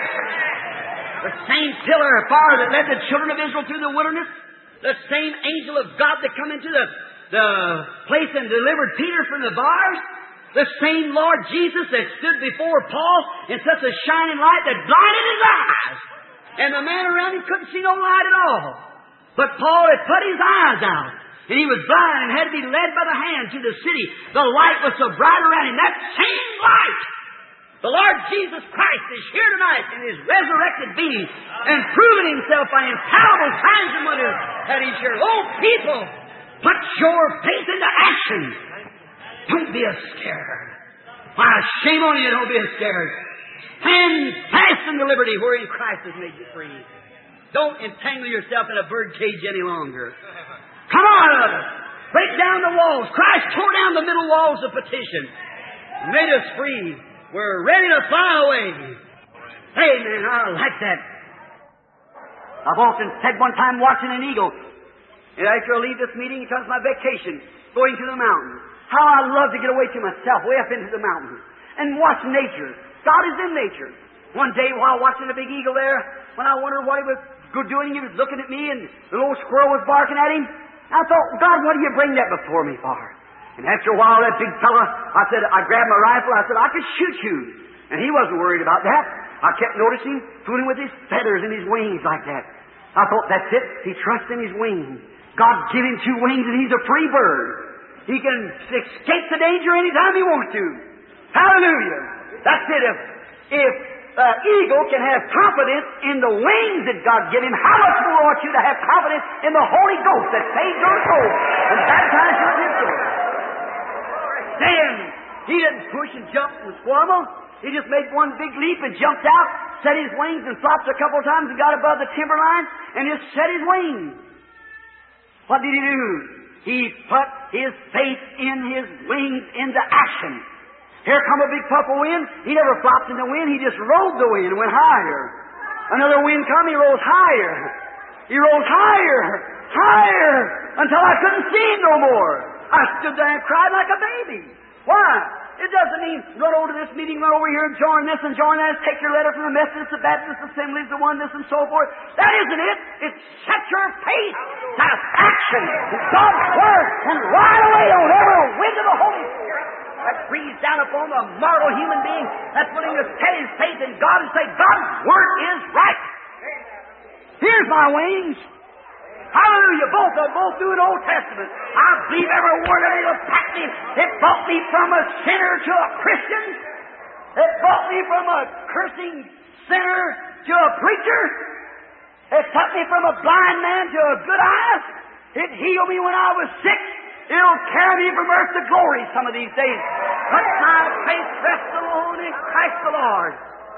The same pillar of fire that led the children of Israel through the wilderness, the same angel of God that come into the the place and delivered Peter from the bars, the same Lord Jesus that stood before Paul in such a shining light that blinded his eyes. And the man around him couldn't see no light at all. But Paul had put his eyes out, and he was blind and had to be led by the hand to the city. The light was so bright around him. That same light, the Lord Jesus Christ, is here tonight in His resurrected being and proving Himself by infallible signs and wonders that He shared. Oh, people, put your faith into action. Don't be a scared. Why, shame on you, don't be a scared. Stand fast in the liberty wherein Christ has made you free. Don't entangle yourself in a bird cage any longer. Come out of it. Break down the walls. Christ tore down the middle walls of petition. Made us free. We're ready to fly away. Hey, man, I like that. I've often said one time watching an eagle, and after I leave this meeting, it comes my vacation, going to the mountains. How I love to get away to myself, way up into the mountains, and watch nature. God is in nature. One day while watching the big eagle there, when I wondered what he was doing, he was looking at me, and the little squirrel was barking at him. I thought, God, what do you bring that before me for? And after a while, that big fella, I said, I grabbed my rifle, I said, I could shoot you. And he wasn't worried about that. I kept noticing, fooling with his feathers and his wings like that. I thought, that's it. He trusts in his wings. God gave him two wings, and he's a free bird. He can escape the danger anytime he wants to. Hallelujah. That's it. If, if uh, eagle can have confidence in the wings that God gave him, how much more ought you to have confidence in the Holy Ghost that saved your soul and baptized you in His soul? Then he didn't push and jump and squirm. He just made one big leap and jumped out, set his wings and flopped a couple of times and got above the timber line and just set his wings. What did he do? He put his faith in his wings into action. Here come a big puff of wind. He never flopped in the wind. He just rode the wind and went higher. Another wind come, he rose higher. He rose higher, higher, until I couldn't see him no more. I stood there and cried like a baby. Why? It doesn't mean run over to this meeting, run over here and join this and join that, take your letter from the Methodist, the Baptist Assemblies, the Oneness, and so forth. That isn't it. It's set your faith to action in God's Word and ride away on every wind of the Holy Spirit that breathes down upon the mortal human being that's willing to set his faith in God and say, God's Word is right. Here's my wings. Hallelujah. Both are both through an Old Testament. I believe every word of it will pack me. It brought me from a sinner to a Christian. It brought me from a cursing sinner to a preacher. It took me from a blind man to a good eye. It healed me when I was sick. It'll carry me from earth to glory some of these days. But my faith rests alone in Christ the Lord.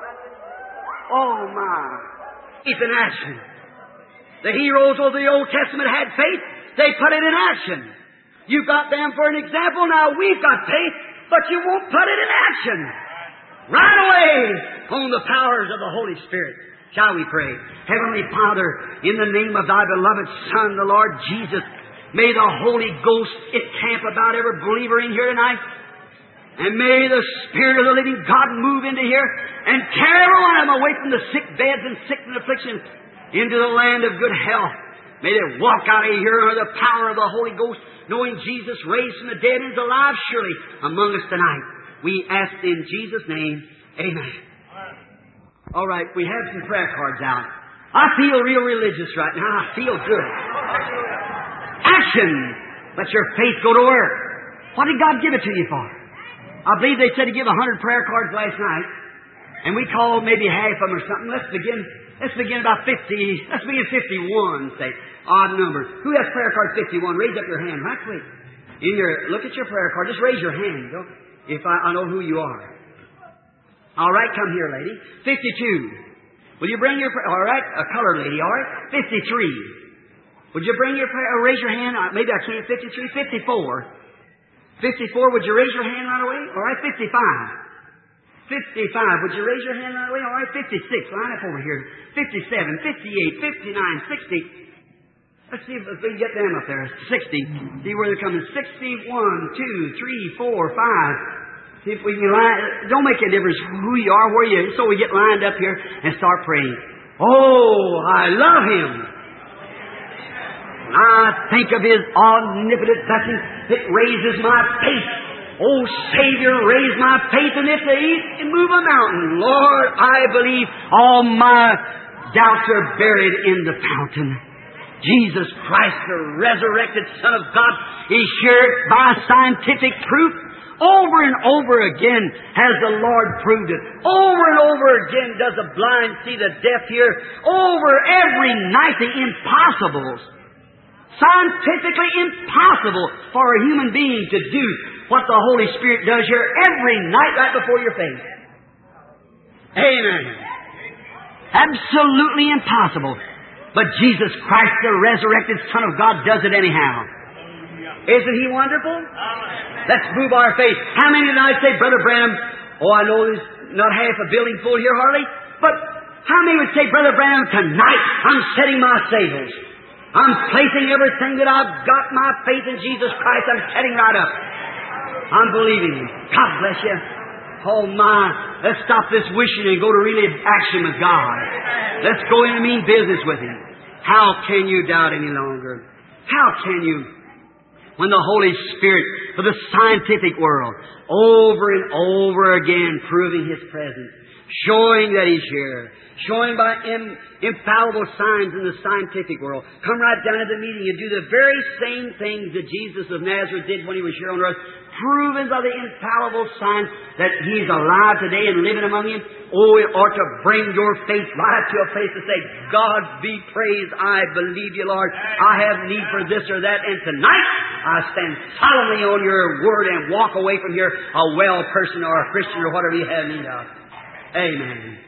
Oh my. It's an action. The heroes of the Old Testament had faith. They put it in action. You got them for an example. Now we've got faith, but you won't put it in action. Right away on the powers of the Holy Spirit. Shall we pray? Heavenly Father, in the name of Thy beloved Son, the Lord Jesus, may the Holy Ghost encamp about every believer in here tonight. And may the Spirit of the living God move into here and carry every one of them away from the sick beds and sick and afflictions into the land of good health. May they walk out of here under the power of the Holy Ghost, knowing Jesus raised from the dead and is alive surely among us tonight. We ask in Jesus' name, amen. All right, we have some prayer cards out. I feel real religious right now. I feel good. Action! Let your faith go to work. What did God give it to you for? I believe they said to give a hundred prayer cards last night, and we called maybe half of them or something. Let's begin. Let's begin about fifty. Let's begin fifty-one. Say odd numbers. Who has prayer card fifty-one? Raise up your hand right quick. In your look at your prayer card. Just raise your hand. Don't, if I, I know who you are. All right, come here, lady. Fifty-two. Will you bring your prayer? All right, a colored lady. All right, fifty-three. Would you bring your prayer, or raise your hand? Uh, maybe I can't. fifty-three, fifty-four. fifty-four, would you raise your hand right away? All right, fifty-five. fifty-five, would you raise your hand right away? All right, fifty-six, line up over here. fifty-seven, fifty-eight, fifty-nine, sixty. Let's see if we can get them up there. sixty. See where they're coming. sixty-one, two, three, four, five. See if we can line. Don't make a difference who you are, where you are. So we get lined up here and start praying. Oh, I love Him. I think of His omnipotent blessing. It raises my faith. Oh, Savior, raise my faith, and if they eat and move a mountain, Lord, I believe all my doubts are buried in the fountain. Jesus Christ, the resurrected Son of God, is here by scientific proof. Over and over again has the Lord proved it. Over and over again does the blind see, the deaf hear. Over every night the impossibles. Scientifically impossible for a human being to do what the Holy Spirit does here every night right before your face. Amen. Absolutely impossible. But Jesus Christ, the resurrected Son of God, does it anyhow. Isn't He wonderful? Let's move our faith. How many tonight say, Brother Branham, oh, I know there's not half a building full here hardly, but how many would say, Brother Branham, tonight I'm setting my sails. I'm placing everything that I've got, my faith in Jesus Christ, I'm setting right up. I'm believing Him. God bless you. Oh my, let's stop this wishing and go to really action with God. Let's go in and mean business with Him. How can you doubt any longer? How can you? When the Holy Spirit, for the scientific world, over and over again proving His presence, showing that He's here, showing by im- infallible signs in the scientific world. Come right down to the meeting and do the very same things that Jesus of Nazareth did when He was here on earth, proving by the infallible signs that He's alive today and living among you. Oh, it ought to bring your faith right to a place to say, God be praised, I believe You, Lord. I have need for this or that, and tonight I stand solemnly on Your word and walk away from here a well person or a Christian or whatever You have need of. Amen.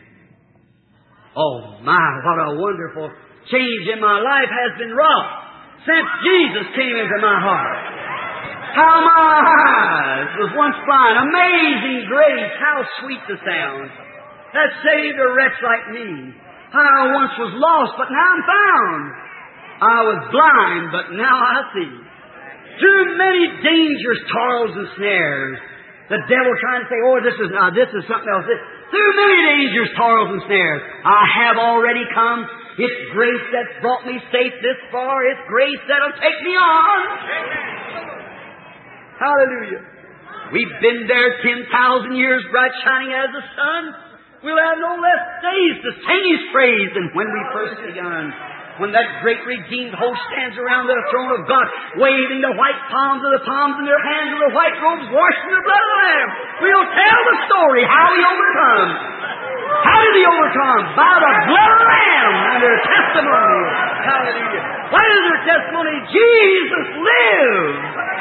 Oh my, what a wonderful change in my life has been wrought since Jesus came into my heart. How my eyes was once blind. Amazing grace, how sweet the sound that saved a wretch like me. How I once was lost, but now I'm found. I was blind, but now I see. Through many dangers, toils, and snares, the devil trying to say, oh, this is uh, this is something else. This, through many dangers, toils, and snares, I have already come. It's grace that's brought me safe this far. It's grace that'll take me on. Hallelujah. We've been there ten thousand years, bright shining as the sun. We'll have no less days to sing His praise than when we first begun. When that great redeemed host stands around the throne of God, waving the white palms of the palms in their hands of the white robes, washed in the blood of the Lamb. We'll tell the story how He overcome. How did He overcome? By the blood of the Lamb and their testimony. Hallelujah. What is their testimony? Jesus lives.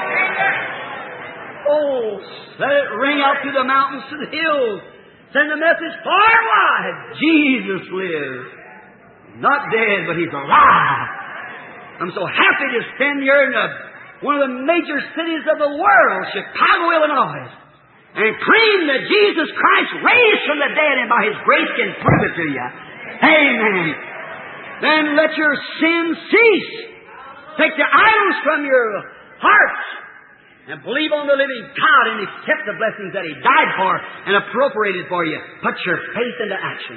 Oh, let it ring out through the mountains to the hills. Send the message far and wide. Jesus lives. Not dead, but He's alive. I'm so happy to stand here in a, one of the major cities of the world, Chicago, Illinois, and claim that Jesus Christ raised from the dead and by His grace can prove it to you. Amen. Then let your sins cease. Take the idols from your hearts and believe on the living God and accept the blessings that He died for and appropriated for you. Put your faith into action.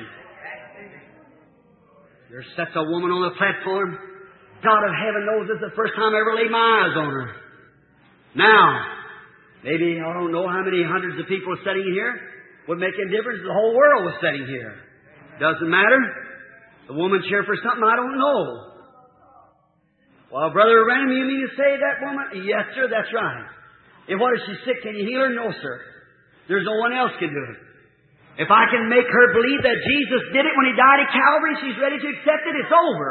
There sits a woman on the platform. God of heaven knows this is the first time I ever laid my eyes on her. Now, maybe I don't know how many hundreds of people are sitting here. Would make a difference if the whole world was sitting here. Doesn't matter. The woman's here for something I don't know. Well, Brother Branham, you mean to say that woman? Yes, sir, that's right. And what if she's sick? Can you heal her? No, sir. There's no one else can do it. If I can make her believe that Jesus did it when He died at Calvary, she's ready to accept it, it's over.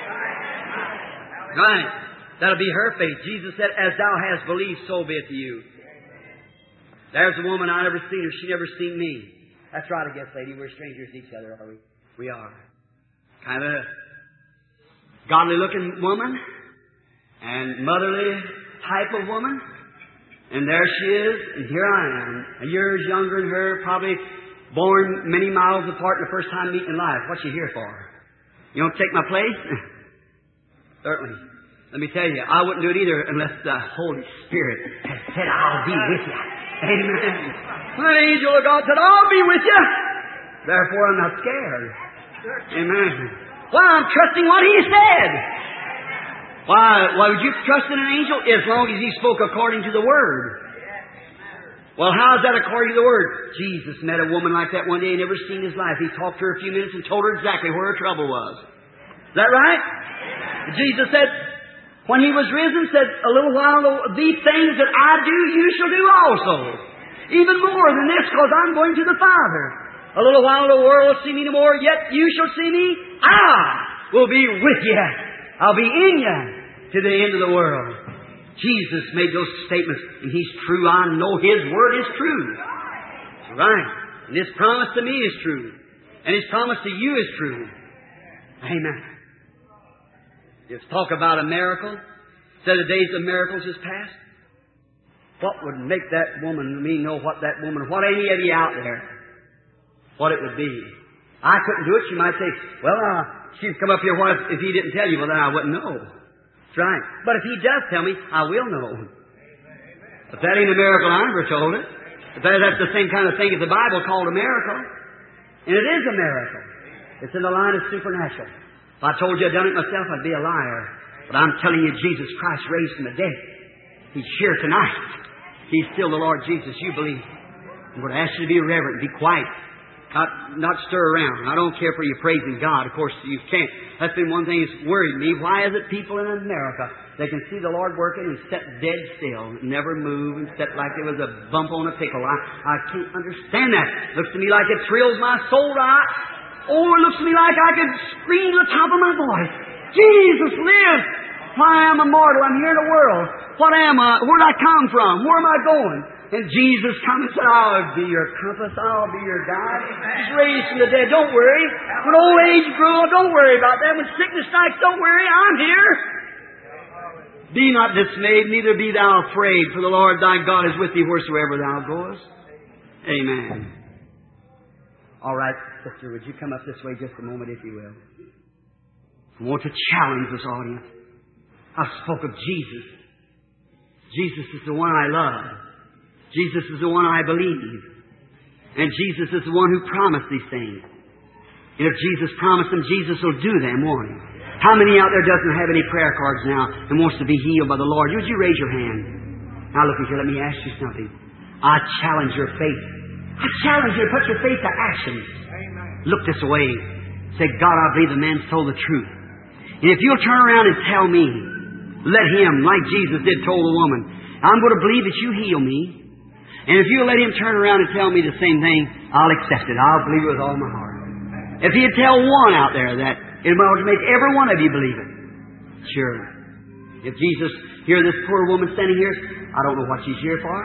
Right. That'll be her faith. Jesus said, as thou hast believed, so be it to you. There's a woman, I never seen her. She never seen me. That's right, I guess, lady. We're strangers to each other, are we? We are. Kind of a godly-looking woman and motherly type of woman. And there she is, and here I am, a years younger than her, probably born many miles apart the first time meeting in life. What's she here for? You don't take my place? Certainly. Let me tell you, I wouldn't do it either unless the Holy Spirit has said, I'll be with you. Amen. The angel of God said, I'll be with you. Therefore, I'm not scared. Amen. Why, I'm trusting what He said. Why, why would you trust in an angel? As long as he spoke according to the Word. Well, how is that according to the Word? Jesus met a woman like that one day, never seen his life. He talked to her a few minutes and told her exactly where her trouble was. Is that right? Jesus said, when He was risen, said, a little while, these things that I do, you shall do also. Even more than this, because I'm going to the Father. A little while the world will see me no more, yet you shall see me. I will be with you. I'll be in you to the end of the world. Jesus made those statements, and He's true. I know His Word is true. That's right. And His promise to me is true. And His promise to you is true. Amen. Let's talk about a miracle. Said the days of miracles is past. What would make that woman, me know what that woman, what any of you out there, what it would be? I couldn't do it. She might say, well, uh, she'd come up here. What if, if He didn't tell you? Well, then I wouldn't know. That's right. But if He does tell me, I will know. If that ain't a miracle, I never told it. If that, that's the same kind of thing as the Bible called a miracle. And it is a miracle. It's in the line of supernatural. If I told you I'd done it myself, I'd be a liar. But I'm telling you, Jesus Christ raised from the dead. He's here tonight. He's still the Lord Jesus. You believe. I'm going to ask you to be reverent, be quiet. Not, not stir around. I don't care for you praising God. Of course, you can't. That's been one thing that's worried me. Why is it people in America, they can see the Lord working and sit dead still, never move, and sit like there was a bump on a pickle? I, I can't understand that. Looks to me like it thrills my soul right. Oh, it looks to me like I could scream to the top of my voice. Jesus lives! Why am I mortal? I'm here in the world. What am I? Where did I come from? Where am I going? And Jesus come and said, I'll be your compass. I'll be your guide. He's raised from the dead. Don't worry. When old age grows, don't worry about that. When sickness strikes, don't worry. I'm here. Be not dismayed, neither be thou afraid, for the Lord thy God is with thee wheresoever thou goest. Amen. All right, sister, would you come up this way just a moment, if you will? I want to challenge this audience. I spoke of Jesus. Jesus is the one I love. Jesus is the one I believe. And Jesus is the one who promised these things. And if Jesus promised them, Jesus will do them, won't He? How many out there doesn't have any prayer cards now and wants to be healed by the Lord? Would you raise your hand? Now look here, let me ask you something. I challenge your faith. I challenge you to put your faith to action. Amen. Look this way. Say, God, I believe the man told the truth. And if you'll turn around and tell me, let Him, like Jesus did, told the woman, I'm going to believe that you heal me. And if you'll let Him turn around and tell me the same thing, I'll accept it. I'll believe it with all my heart. If He'd tell one out there that, it might make every one of you believe it. Sure. If Jesus, here this poor woman standing here, I don't know what she's here for.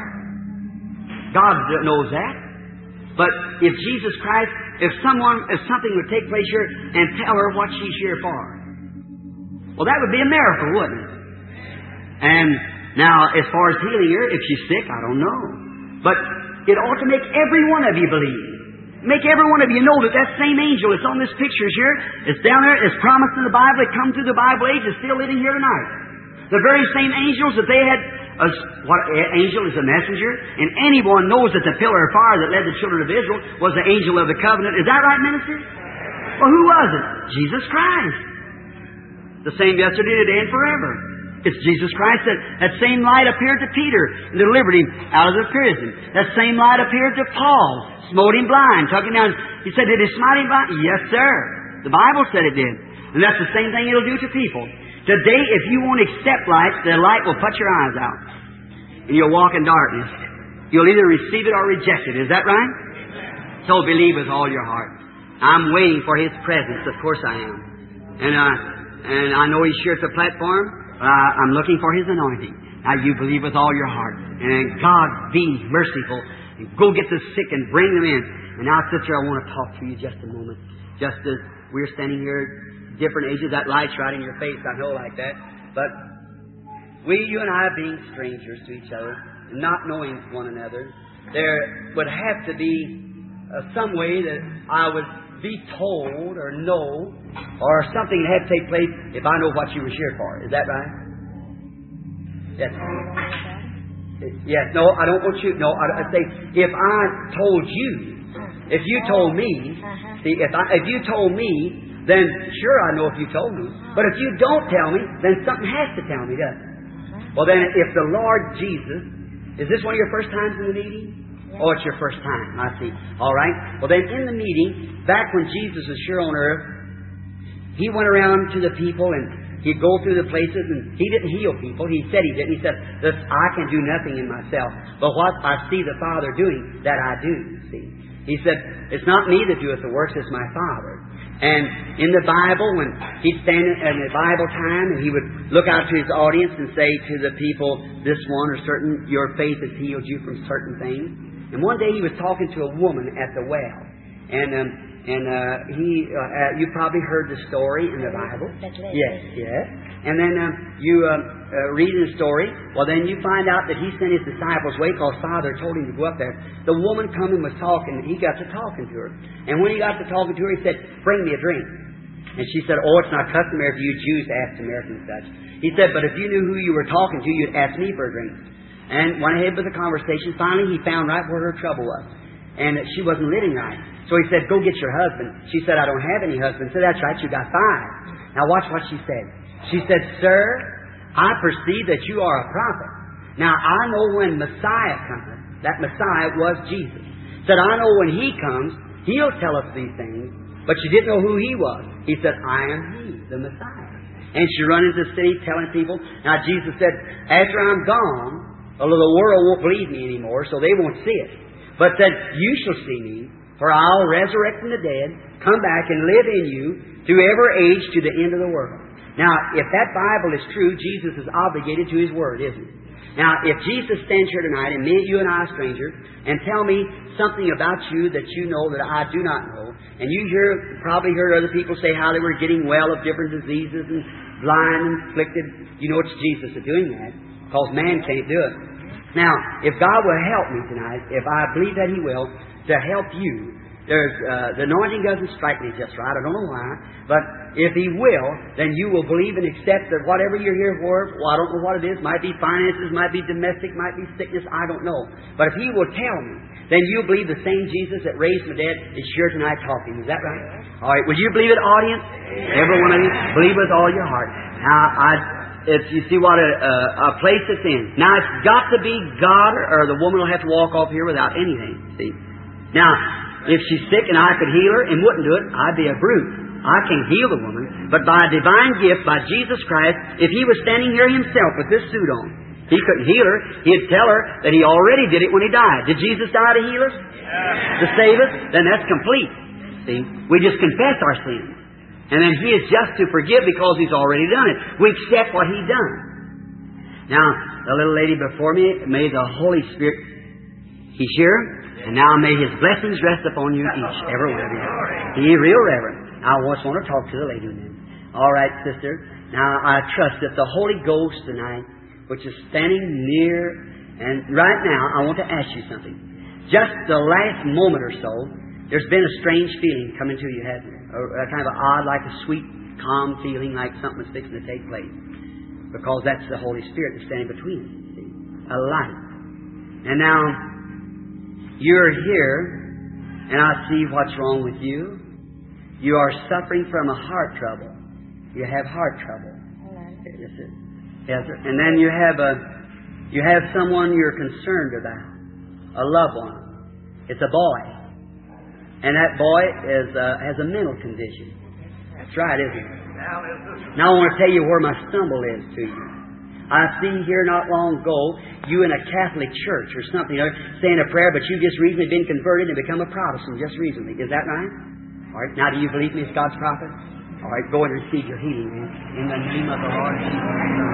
God knows that. But if Jesus Christ, if someone, if something would take place here and tell her what she's here for, well, that would be a miracle, wouldn't it? And now, as far as healing her, if she's sick, I don't know. But it ought to make every one of you believe. Make every one of you know that that same angel that's on this picture here, it's down there, it's promised in the Bible, it come through the Bible age, is still living here tonight. The very same angels that they had, uh, what angel is a messenger, and anyone knows that the pillar of fire that led the children of Israel was the angel of the covenant. Is that right, minister? Well, who was it? Jesus Christ. The same yesterday, today, and forever. It's Jesus Christ. That, that same light appeared to Peter and delivered him out of the prison. That same light appeared to Paul, smote him blind, took him down. He said, did He smite him blind? Yes, sir. The Bible said it did. And that's the same thing it'll do to people. Today, if you won't accept light, the light will put your eyes out. And you'll walk in darkness. You'll either receive it or reject it. Is that right? So believe with all your heart. I'm waiting for His presence. Of course I am. And uh, and I know He's here at the platform. Uh, I'm looking for His anointing. Now you believe with all your heart. And God be merciful. And go get the sick and bring them in. And now, sister, I want to talk to you just a moment. Just as we're standing here, different ages, that light's right in your face, I know like that. But we, you and I, being strangers to each other, not knowing one another, there would have to be uh, some way that I would be told or know, or something that had to take place if I know what you were here for. Is that right? Yes. Yes. No, I don't want you. No, I, I say if I told you, if you told me, see, if I, if you told me, then sure I know if you told me. But if you don't tell me, then something has to tell me, doesn't it? Well, then, if the Lord Jesus, is this one of your first times in the meeting? Oh, it's your first time. I see. All right. Well, then, in the meeting, back when Jesus was here on earth, He went around to the people and He'd go through the places, and He didn't heal people. He said He didn't. He said, this, I can do nothing in myself. But what I see the Father doing, that I do, see. He said, it's not me that doeth the works, it's my Father. And in the Bible, when He'd stand in the Bible time, and He would look out to His audience and say to the people, this one or certain, your faith has healed you from certain things. And one day He was talking to a woman at the well. And um, and uh, he, uh, uh, you probably heard the story in the Bible. Yes, yes. And then um, you uh, uh, read the story. Well, then you find out that He sent His disciples away because Father told Him to go up there. The woman come and was talking. He got to talking to her. And when he got to talking to her, he said, bring me a drink. And she said, oh, it's not customary for you Jews to ask Samaritans such. He said, but if you knew who you were talking to, you'd ask me for a drink. And went ahead with the conversation. Finally, he found right where her trouble was. And she wasn't living right. So he said, go get your husband. She said, I don't have any husband. He said, that's right, you got five. Now watch what she said. She said, sir, I perceive that you are a prophet. Now I know when Messiah comes, that Messiah was Jesus. Said, I know when He comes, He'll tell us these things. But she didn't know who He was. He said, I am He, the Messiah. And she run into the city telling people. Now Jesus said, after I'm gone, although the world won't believe me anymore, so they won't see it. But said, you shall see me. For I'll resurrect from the dead, come back and live in you through every age to the end of the world. Now, if that Bible is true, Jesus is obligated to His Word, isn't He? Now, if Jesus stands here tonight and me, you and I, a stranger, and tell me something about you that you know that I do not know, and you hear, probably heard other people say how they were getting well of different diseases and blind and afflicted, you know it's Jesus that's doing that, because man can't do it. Now, if God will help me tonight, if I believe that He will, to help you, there's uh, the anointing doesn't strike me just right. I don't know why, but if He will, then you will believe and accept that whatever you're here for, well, I don't know what it is. Might be finances, might be domestic, might be sickness. I don't know. But if He will tell me, then you believe the same Jesus that raised the dead is here tonight talking. Is that right? All right. Would you believe it, audience? Every one of you, believe with all your heart. Now, I. It's, you see what a, a, a place it's in. Now, it's got to be God, or, or the woman will have to walk off here without anything. See? Now, if she's sick and I could heal her and wouldn't do it, I'd be a brute. I can't heal the woman. But by a divine gift, by Jesus Christ, if He was standing here Himself with this suit on, He couldn't heal her. He'd tell her that He already did it when He died. Did Jesus die to heal us? Yeah. To save us? Then that's complete. See? We just confess our sins. And then He is just to forgive because He's already done it. We accept what He's done. Now, the little lady before me, may the Holy Spirit, He's here, and now may His blessings rest upon you each, every one of you. Be real reverent. I just want to talk to the lady then. All right, sister. Now, I trust that the Holy Ghost tonight, which is standing near, and right now, I want to ask you something. Just the last moment or so, there's been a strange feeling coming to you, hasn't it? A, a kind of an odd, like a sweet, calm feeling, like something's fixing to take place. Because that's the Holy Spirit that's standing between us. See? A light. And now, you're here, and I see what's wrong with you. You are suffering from a heart trouble. You have heart trouble. Yes, sir. Yes, sir. And then you have a, you have someone you're concerned about, a loved one. It's a boy. And that boy is, uh, has a mental condition. That's right, isn't it? Now I want to tell you where my stumble is to you. I see here not long ago, you in a Catholic church or something, or saying a prayer, but you just recently been converted and become a Protestant just recently. Is that right? All right. Now, do you believe me as God's prophet? All right. Go and receive your healing, man. In the name of the Lord Jesus.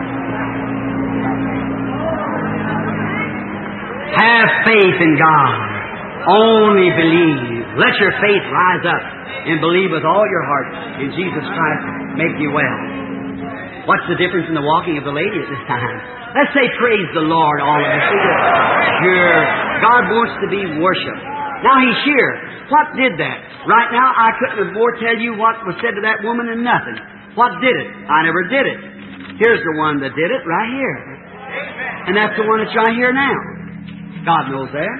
Have faith in God. Only believe. Let your faith rise up and believe with all your heart in Jesus Christ. Make you well. What's the difference in the walking of the lady at this time? Let's say praise the Lord, all of us. Sure. God wants to be worshipped. Now He's here. What did that? Right now, I couldn't have more tell you what was said to that woman than nothing. What did it? I never did it. Here's the one that did it right here. And that's the one that's right here now. God knows that.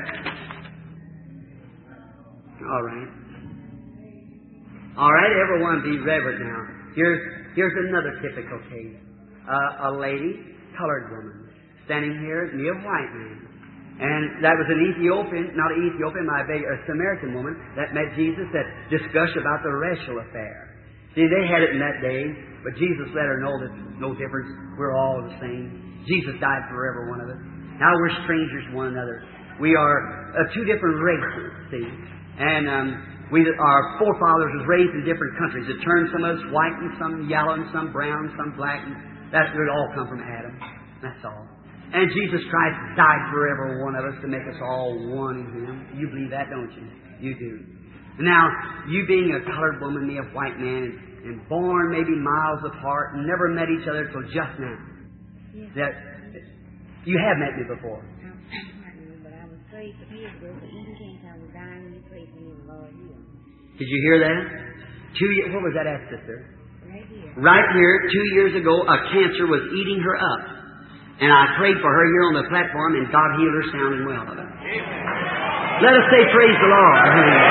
All right. All right, everyone be reverent now. Here's, here's another typical case. Uh, a lady, colored woman, standing here near a white man. And that was an Ethiopian, not an Ethiopian, I beg, a Samaritan woman that met Jesus that discussed about the racial affair. See, they had it in that day, but Jesus let her know that there's no difference. We're all the same. Jesus died for every one of us. Now we're strangers to one another. We are uh, two different races, see. And um, we, our forefathers was raised in different countries. It turned some of us white and some yellow and some brown, some black. And that would all come from Adam. That's all. And Jesus Christ died for every one of us to make us all one in Him. You believe that, don't you? You do. Now, you being a colored woman, me a white man, and, and born maybe miles apart, and never met each other till just now. Yes. That you have met me before. I'm sorry, but I was prayed for years ago for eating cancer. I was dying when you prayed for me, the Lord healed. Did you hear that? Two years. What was that at, sister? Right here. Right here, two years ago, a cancer was eating her up. And I prayed for her here on the platform, and God healed her sound and well of it. Let us say, praise the Lord.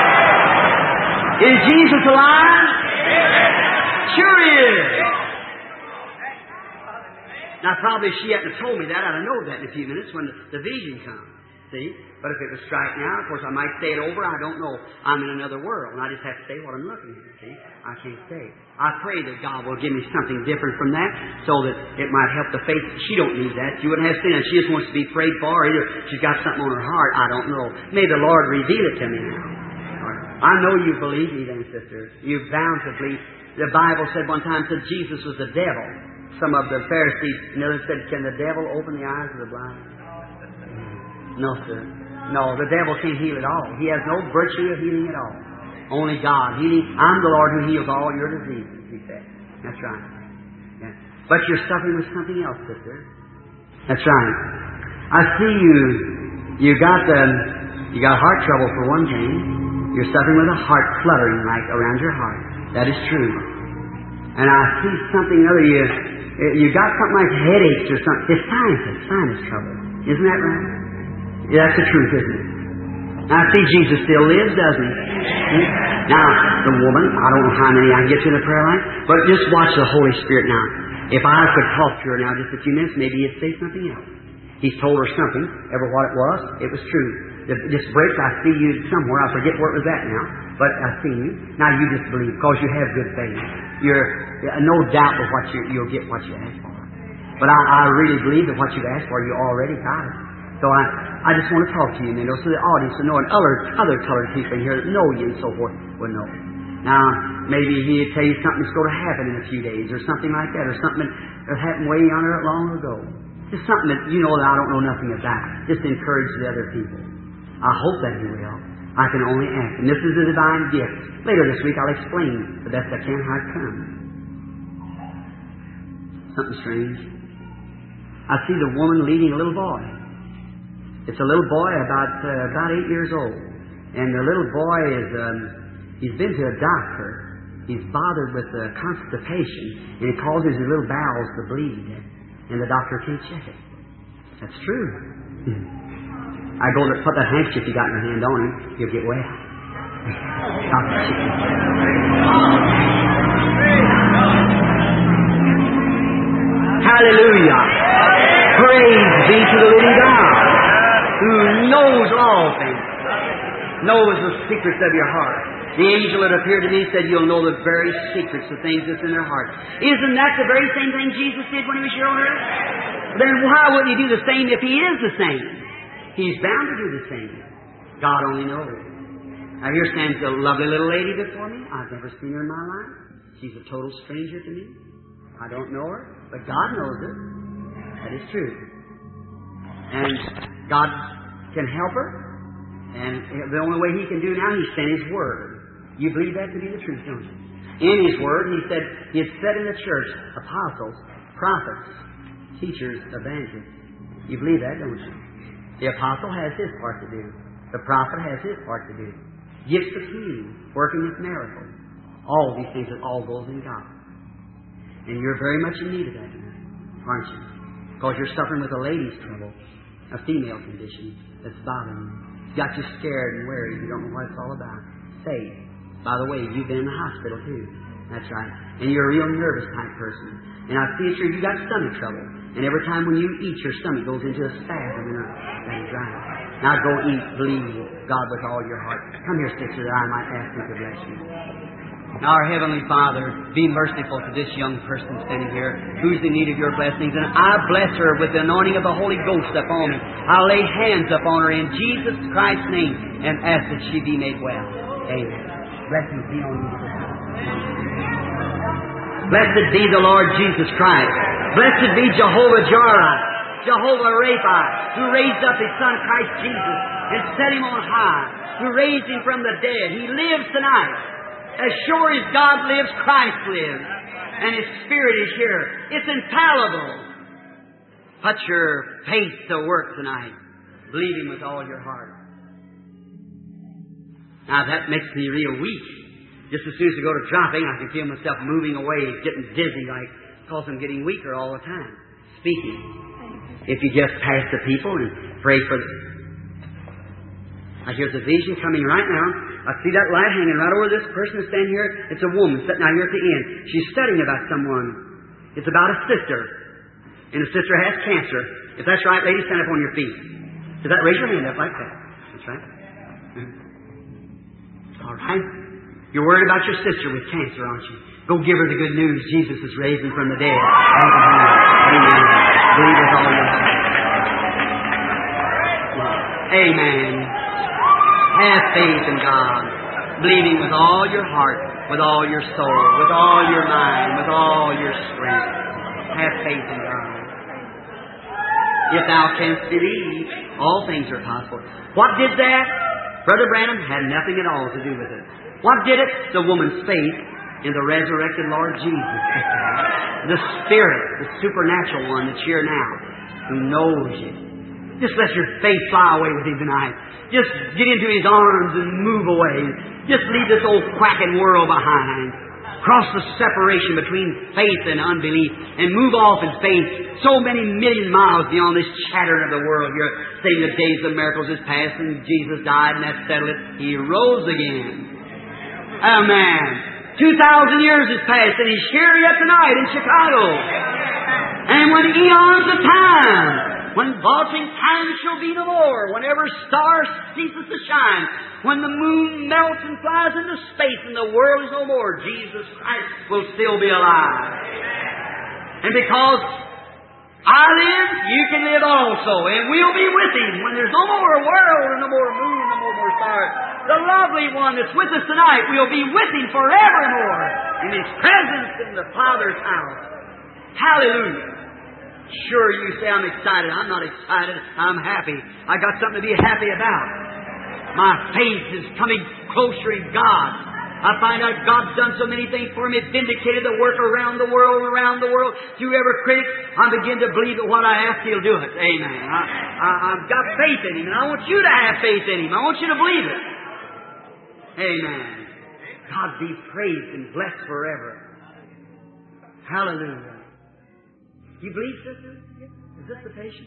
Is Jesus alive? Sure He is. Now, probably if she hadn't told me that, I'd have known that in a few minutes when the, the vision comes. See? But if it was straight now, of course, I might say it over. I don't know. I'm in another world, and I just have to say what I'm looking at. See? I can't say. I pray that God will give me something different from that, so that it might help the faith. She don't need that. She wouldn't have sin. She just wants to be prayed for. Either she's got something on her heart. I don't know. May the Lord reveal it to me now. I know you believe me, then, sister. You're bound to believe. The Bible said one time that Jesus was the devil. Some of the Pharisees, and others said, "Can the devil open the eyes of the blind?" No, sir. No, the devil can't heal at all. He has no virtue of healing at all. Only God. Healing. I'm the Lord who heals all your diseases, He said. That's right. Yeah. But you're suffering with something else, sister. That's right. I see you. You got the. You got heart trouble for one thing. You're suffering with a heart fluttering like around your heart. That is true. And I see something other. You. You got something like headaches or something. It's sinus, sinus trouble. Isn't that right? Yeah, that's the truth, isn't it? Now, see, Jesus still lives, doesn't He? See? Now, the woman, I don't know how many I can get to in the prayer line, but just watch the Holy Spirit now. If I could talk to her now just a few minutes, maybe He'd say something else. He's told her something, ever what it was, it was true. This break, I see you somewhere, I forget where it was at now, but I see you. Now you just believe, because you have good faith. You're no doubt of what you, you'll get what you ask for. But I, I really believe that what you've asked for, you already got it. So I, I just want to talk to you, and you know, so the audience will know, and other other colored people in here that know you and so forth will know. Now, maybe He'd tell you something that's going to happen in a few days, or something like that, or something that happened way yonder long ago. Just something that you know that I don't know nothing about. Just encourage the other people. I hope that He will. I can only ask. And this is a divine gift. Later this week I'll explain the best I can how it comes. Something strange. I see the woman leading a little boy. It's a little boy about uh, about eight years old, and the little boy is um, he's been to a doctor. He's bothered with uh, constipation, and it causes his little bowels to bleed, and the doctor can't check it. That's true. I go to put that handkerchief you got in your hand on him, he'll get well. Hallelujah! Praise be to the living God, who knows all things, knows the secrets of your heart. The angel that appeared to me said, you'll know the very secrets of things that's in their heart. Isn't that the very same thing Jesus did when He was here on earth? Then why wouldn't He do the same if He is the same? He's bound to do the same. God only knows. Now here stands a lovely little lady before me. I've never seen her in my life. She's a total stranger to me. I don't know her, but God knows her. That is true. And God can help her. And the only way He can do now, He sent His Word. You believe that to be the truth, don't you? In His Word, He said, He had said in the church, apostles, prophets, teachers, evangelists. You believe that, don't you? The apostle has his part to do. The prophet has his part to do. Gifts of healing, working with miracles. All these things, it all goes in God. And you're very much in need of that, aren't you? Because you're suffering with a lady's trouble, a female condition that's bothering you. It's got you scared and worried. You don't know what it's all about. Say, by the way, you've been in the hospital too. That's right. And you're a real nervous type person. And I see sure you got stomach trouble. And every time when you eat, your stomach goes into a spasm. And that is right. Now go eat, believe God with all your heart. Come here, sister, that I might ask Him to bless you. Now, our Heavenly Father, be merciful to this young person standing here who's in need of your blessings. And I bless her with the anointing of the Holy Ghost upon me. I'll lay hands upon her in Jesus Christ's name and ask that she be made well. Amen. Blessings be on you. Blessed be the Lord Jesus Christ. Blessed be Jehovah Jireh, Jehovah Rapha, who raised up His Son Christ Jesus and set Him on high, who raised Him from the dead. He lives tonight. As sure as God lives, Christ lives. And His Spirit is here. It's infallible. Put your faith to work tonight. Believe Him with all your heart. Now that makes me real weak. Just as soon as I go to dropping, I can feel myself moving away, getting dizzy, like, because I'm getting weaker all the time. Speaking. If you just pass the people and pray for them. I hear the vision coming right now. I see that light hanging right over this person that's standing here. It's a woman sitting out here at the end. She's studying about someone. It's about a sister. And the sister has cancer. If that's right, ladies, stand up on your feet. Does that raise your hand up like that? That's right. All right. You're worried about your sister with cancer, aren't you? Go give her the good news. Jesus is raising from the dead. Amen. Believe with all your heart. Amen. Have faith in God. Believing with all your heart, with all your soul, with all your mind, with all your strength. Have faith in God. If thou canst believe, all things are possible. What did that? Brother Branham had nothing at all to do with it. What did it? The woman's faith in the resurrected Lord Jesus. The Spirit, the supernatural one that's here now, who knows you. Just let your faith fly away with Him tonight. Just get into His arms and move away. Just leave this old quacking world behind. Cross the separation between faith and unbelief and move off in faith so many million miles beyond this chattering of the world. You're saying the days of miracles is past and Jesus died and that settled it. He rose again. Amen. Two thousand years has passed and He's here yet tonight in Chicago. And when eons of time, when vaulting time shall be no more, whenever star ceases to shine, when the moon melts and flies into space and the world is no more, Jesus Christ will still be alive. And because I live, you can live also, and we'll be with Him when there's no more world and no more moon, no more stars. The lovely one that's with us tonight, we'll be with Him forevermore in His presence in the Father's house. Hallelujah. Sure, you say, I'm excited. I'm not excited. I'm happy. I got something to be happy about. My faith is coming closer in God. I find out God's done so many things for me. Vindicated the work around the world, around the world. Through every critic, I begin to believe that what I ask, He'll do it. Amen. I, I, I've got faith in Him, and I want you to have faith in Him. I want you to believe it. Amen. God be praised and blessed forever. Hallelujah. You believe, sister? Is this the patient?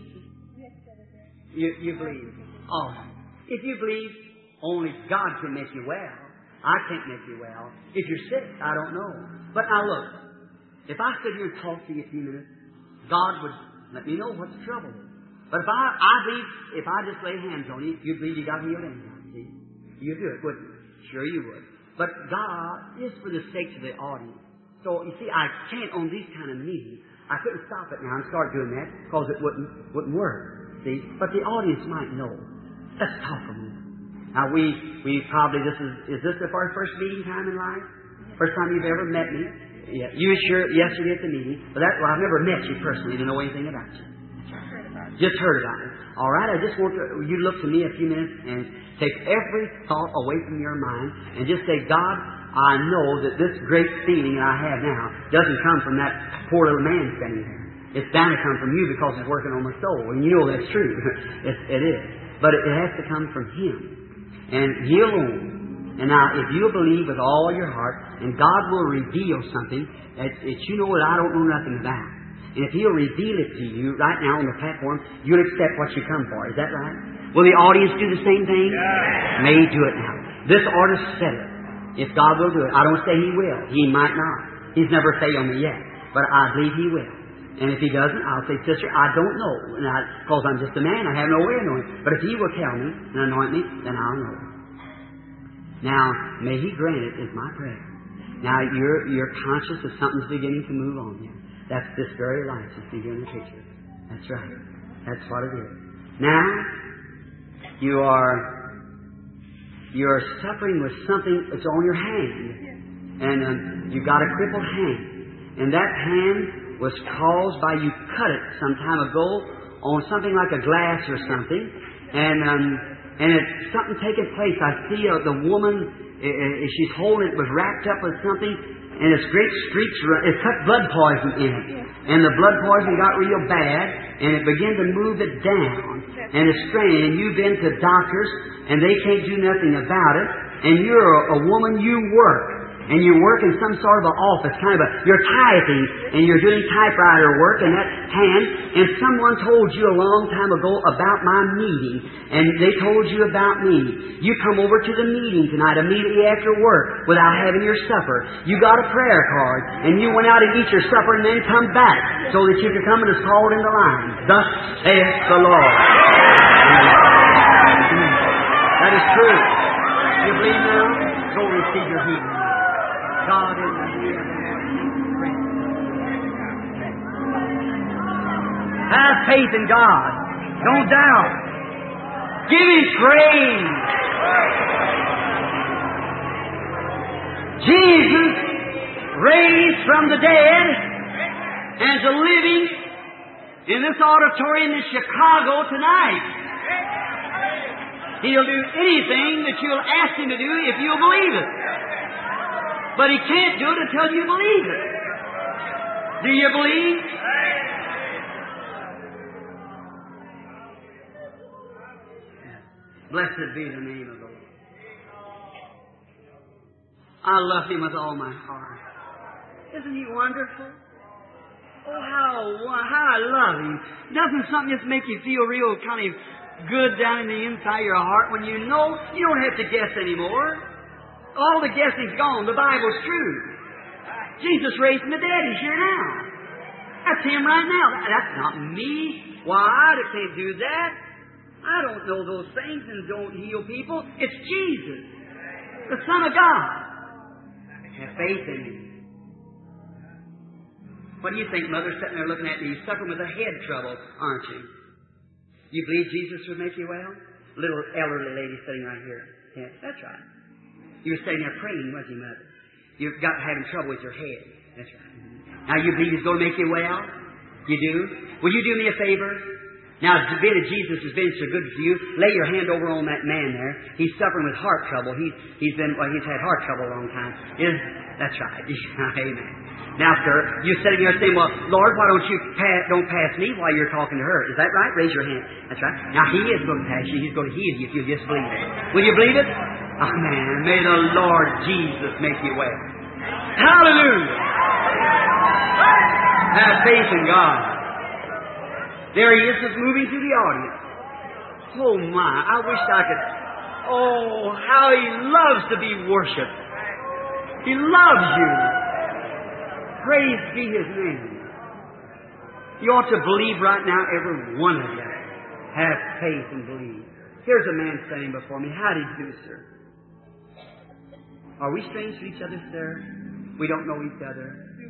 You, you believe. Oh, if you believe, only God can make you well. I can't make you well. If you're sick, I don't know. But now look, if I sit here and talk to you a few minutes, God would let me know what's the trouble. But if I, I believe, if I just lay hands on you, you'd believe you got healed anyhow. See? You'd do it, wouldn't you? Sure you would. But God is for the sake of the audience. So, you see, I can't on these kind of meetings. I couldn't stop it now and start doing that because it wouldn't wouldn't work. See? But the audience might know. Let's talk a moment. Now, we, we probably, this is, is this our first meeting time in life? First time you've ever met me? Yeah. You were sure yesterday at the meeting. But that, well, I've never met you personally to know anything about you. Just heard about it. All right, I just want to, you look to me a few minutes and take every thought away from your mind and just say, God, I know that this great feeling that I have now doesn't come from that poor little man standing there. It's bound to come from you because it's working on my soul. And you know that's true. it, it is. But it, it has to come from Him. And He alone. And now, if you believe with all your heart, and God will reveal something that, that you know that I don't know nothing about. And if He'll reveal it to you right now on the platform, you'll accept what you come for. Is that right? Will the audience do the same thing? Yeah. May He do it now. This artist said it. If God will do it. I don't say He will. He might not. He's never failed me yet. But I believe He will. And if He doesn't, I'll say, Sister, I don't know. Because I'm just a man. I have no way of knowing. But if He will tell me and anoint me, then I'll know. Now, may He grant it is my prayer. Now, you're, you're conscious that something's beginning to move on you. That's this very life you see here in the picture. That's right. That's what it is. Now, you are you are suffering with something that's on your hand. And um, you've got a crippled hand. And that hand was caused by you cut it some time ago on something like a glass or something. And um, and it's something taking place. I see uh, the woman, uh, uh, she's holding it, was wrapped up with something. And it's great streaks, it cut blood poison in it. And the blood poison got real bad, and it began to move it down. And it's strained, and you've been to doctors, and they can't do nothing about it. And you're a, a woman, you work. And you work in some sort of an office, kind of a, you're typing, and you're doing typewriter work in that hand, and someone told you a long time ago about my meeting, and they told you about me. You come over to the meeting tonight immediately after work without having your supper. You got a prayer card, and you went out and eat your supper and then come back so that you could come and is called in the line. Thus saith the Lord. That is true. You believe now? Go receive your healing. God is here. Have faith in God. Don't doubt. Give Him praise. Jesus raised from the dead and is living in this auditorium in Chicago tonight. He'll do anything that you'll ask Him to do if you'll believe it. But He can't do it until you believe it. Do you believe? Blessed be the name of the Lord. I love Him with all my heart. Isn't He wonderful? Oh, how, how I love Him. Doesn't something just make you feel real kind of good down in the inside of your heart when you know you don't have to guess anymore? All the guessing's gone. The Bible's true. Jesus raised from the dead. He's here now. That's Him right now. That's not me. Why? I can't do that. I don't know those things and don't heal people. It's Jesus, the Son of God. Have faith in Him. What do you think, Mother, sitting there looking at me? You're suffering with a head trouble, aren't you? You believe Jesus would make you well? Little elderly lady sitting right here. Yeah, that's right. You were sitting there praying, wasn't you, Mother? You've got having trouble with your head. That's right. Now you believe He's going to make you well? You do? Will you do me a favor? Now, being that Jesus has been so good to you, lay your hand over on that man there. He's suffering with heart trouble. He's he's been well, he's had heart trouble a long time. Is that's right? Amen. Now, sir, you're sitting there saying, "Well, Lord, why don't you pass, don't pass me while you're talking to her?" Is that right? Raise your hand. That's right. Now He is going to pass you. He's going to heal you if you just believe it. Will you believe it? Amen. May the Lord Jesus make you well. Hallelujah. Have faith in God. There He is, just moving through the audience. Oh my, I wish I could. Oh, how He loves to be worshipped. He loves you. Praise be His name. You ought to believe right now, every one of you. Have faith and believe. Here's a man standing before me. How do you do, sir? Are we strange to each other, sir? We don't know each other.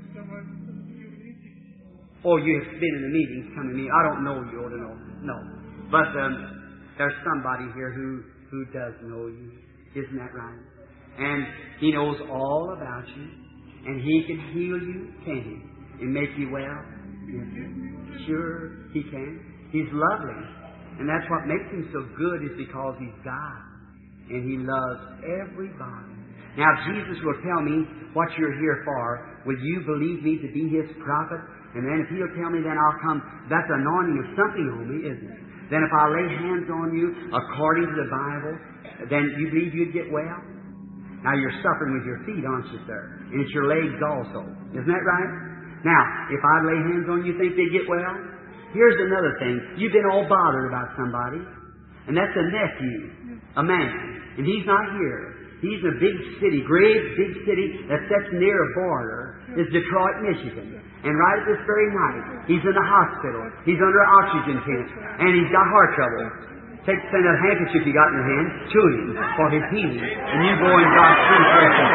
Or you have been in the meetings coming to me. I don't know you, or no. No. But um, there's somebody here who, who does know you. Isn't that right? And He knows all about you. And He can heal you, can He? And make you well? Yes. Sure, He can. He's lovely. And that's what makes Him so good, is because He's God. And He loves everybody. Now, if Jesus will tell me what you're here for, will you believe me to be His prophet? And then if He'll tell me, then I'll come. That's anointing of something on me, isn't it? Then if I lay hands on you according to the Bible, then you believe you'd get well? Now, you're suffering with your feet, aren't you, sir? And it's your legs also. Isn't that right? Now, if I lay hands on you, think they'd get well? Here's another thing. You've been all bothered about somebody, and that's a nephew, a man, and he's not here. He's in a big city, great big city that sits near a border. It's Detroit, Michigan. And right at this very night, he's in the hospital. He's under an oxygen tent, and he's got heart trouble. Take send that handkerchief you got in your hand to him for his healing, and you go in God's free presence.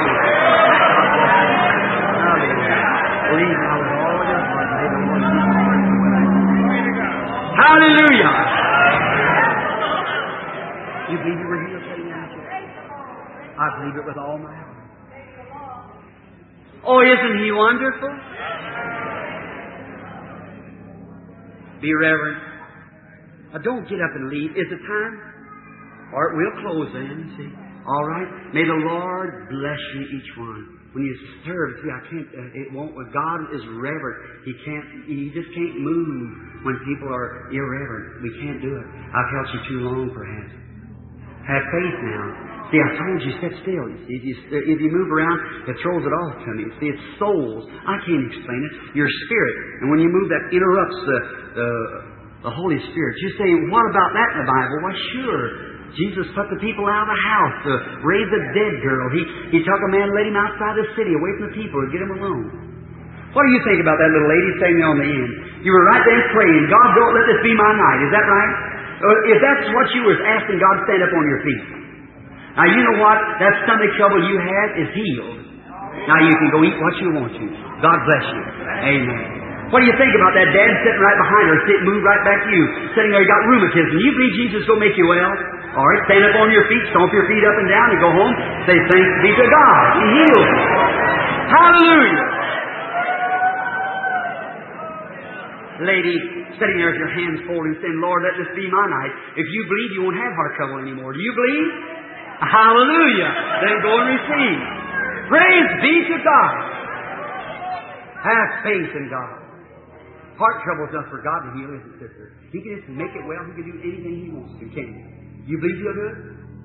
Believe now with all your heart. Hallelujah! You believe you were healed? I believe it with all my heart. Oh, isn't He wonderful? Be reverent. Now, don't get up and leave. Is it time? All right, we'll close then, see. All right? May the Lord bless you, each one. When you serve, see, I can't, uh, it won't, when God is reverent, He can't, He just can't move when people are irreverent. We can't do it. I've held you too long, perhaps. Have faith now. See, I told you, sit still. You see, if you, if you move around, it throws it off to me. See, it's souls. I can't explain it. Your spirit. And when you move, that interrupts the, the, the Holy Spirit. You say, what about that in the Bible? Why, sure. Jesus put the people out of the house to raise a dead girl. He, he took a man and led him outside the city, away from the people, to get him alone. What do you think about that little lady standing on the end? You were right there praying, God, don't let this be my night. Is that right? If that's what you was asking God, stand up on your feet. Now, you know what? That stomach trouble you had is healed. Now, you can go eat what you want to. God bless you. Amen. What do you think about that dad sitting right behind her, sitting, move right back to you, sitting there, you got rheumatism. You believe Jesus will make you well? All right, stand up on your feet, stomp your feet up and down, and go home. Say, thanks be to God. He heals you. Hallelujah. Lady sitting there with your hands folded, saying, Lord, let this be my night. If you believe, you won't have heart trouble anymore. Do you believe? Hallelujah. Then go and receive. Praise be to God. Have faith in God. Heart trouble is enough for God to heal, isn't it, sister? He can just make it well. He can do anything He wants to, can't He? You believe He'll do it?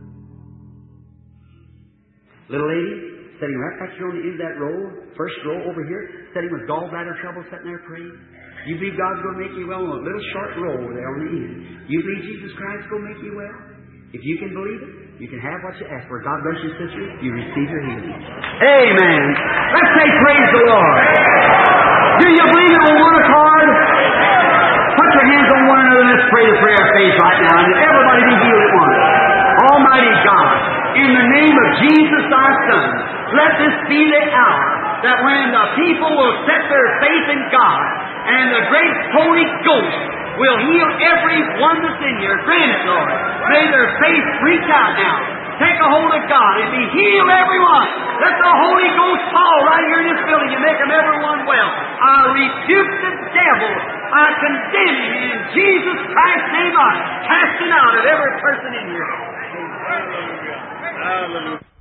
Little lady, sitting right back here on the end of that row, first row over here, sitting with gallbladder trouble, sitting there praying. You believe God's going to make you well on a little short row over there on the end. You believe Jesus Christ is going to make you well? If you can believe it, you can have what you ask for. God bless you, sister. You receive your healing. Amen. Let's say praise the Lord. Do you believe it on one accord? Put your hands on one another and let's pray the prayer of faith right now. And everybody be healed at once. Almighty God, in the name of Jesus our Son, let this be the hour that when the people will set their faith in God and the great Holy Ghost will heal every one that's in here. Grant it, Lord. May their faith reach out now. Take a hold of God and be healed, everyone. Let the Holy Ghost fall right here in this building and make them everyone well. I rebuke the devil. I condemn him in Jesus Christ's name. I cast him out of every person in here. Hallelujah. Hallelujah.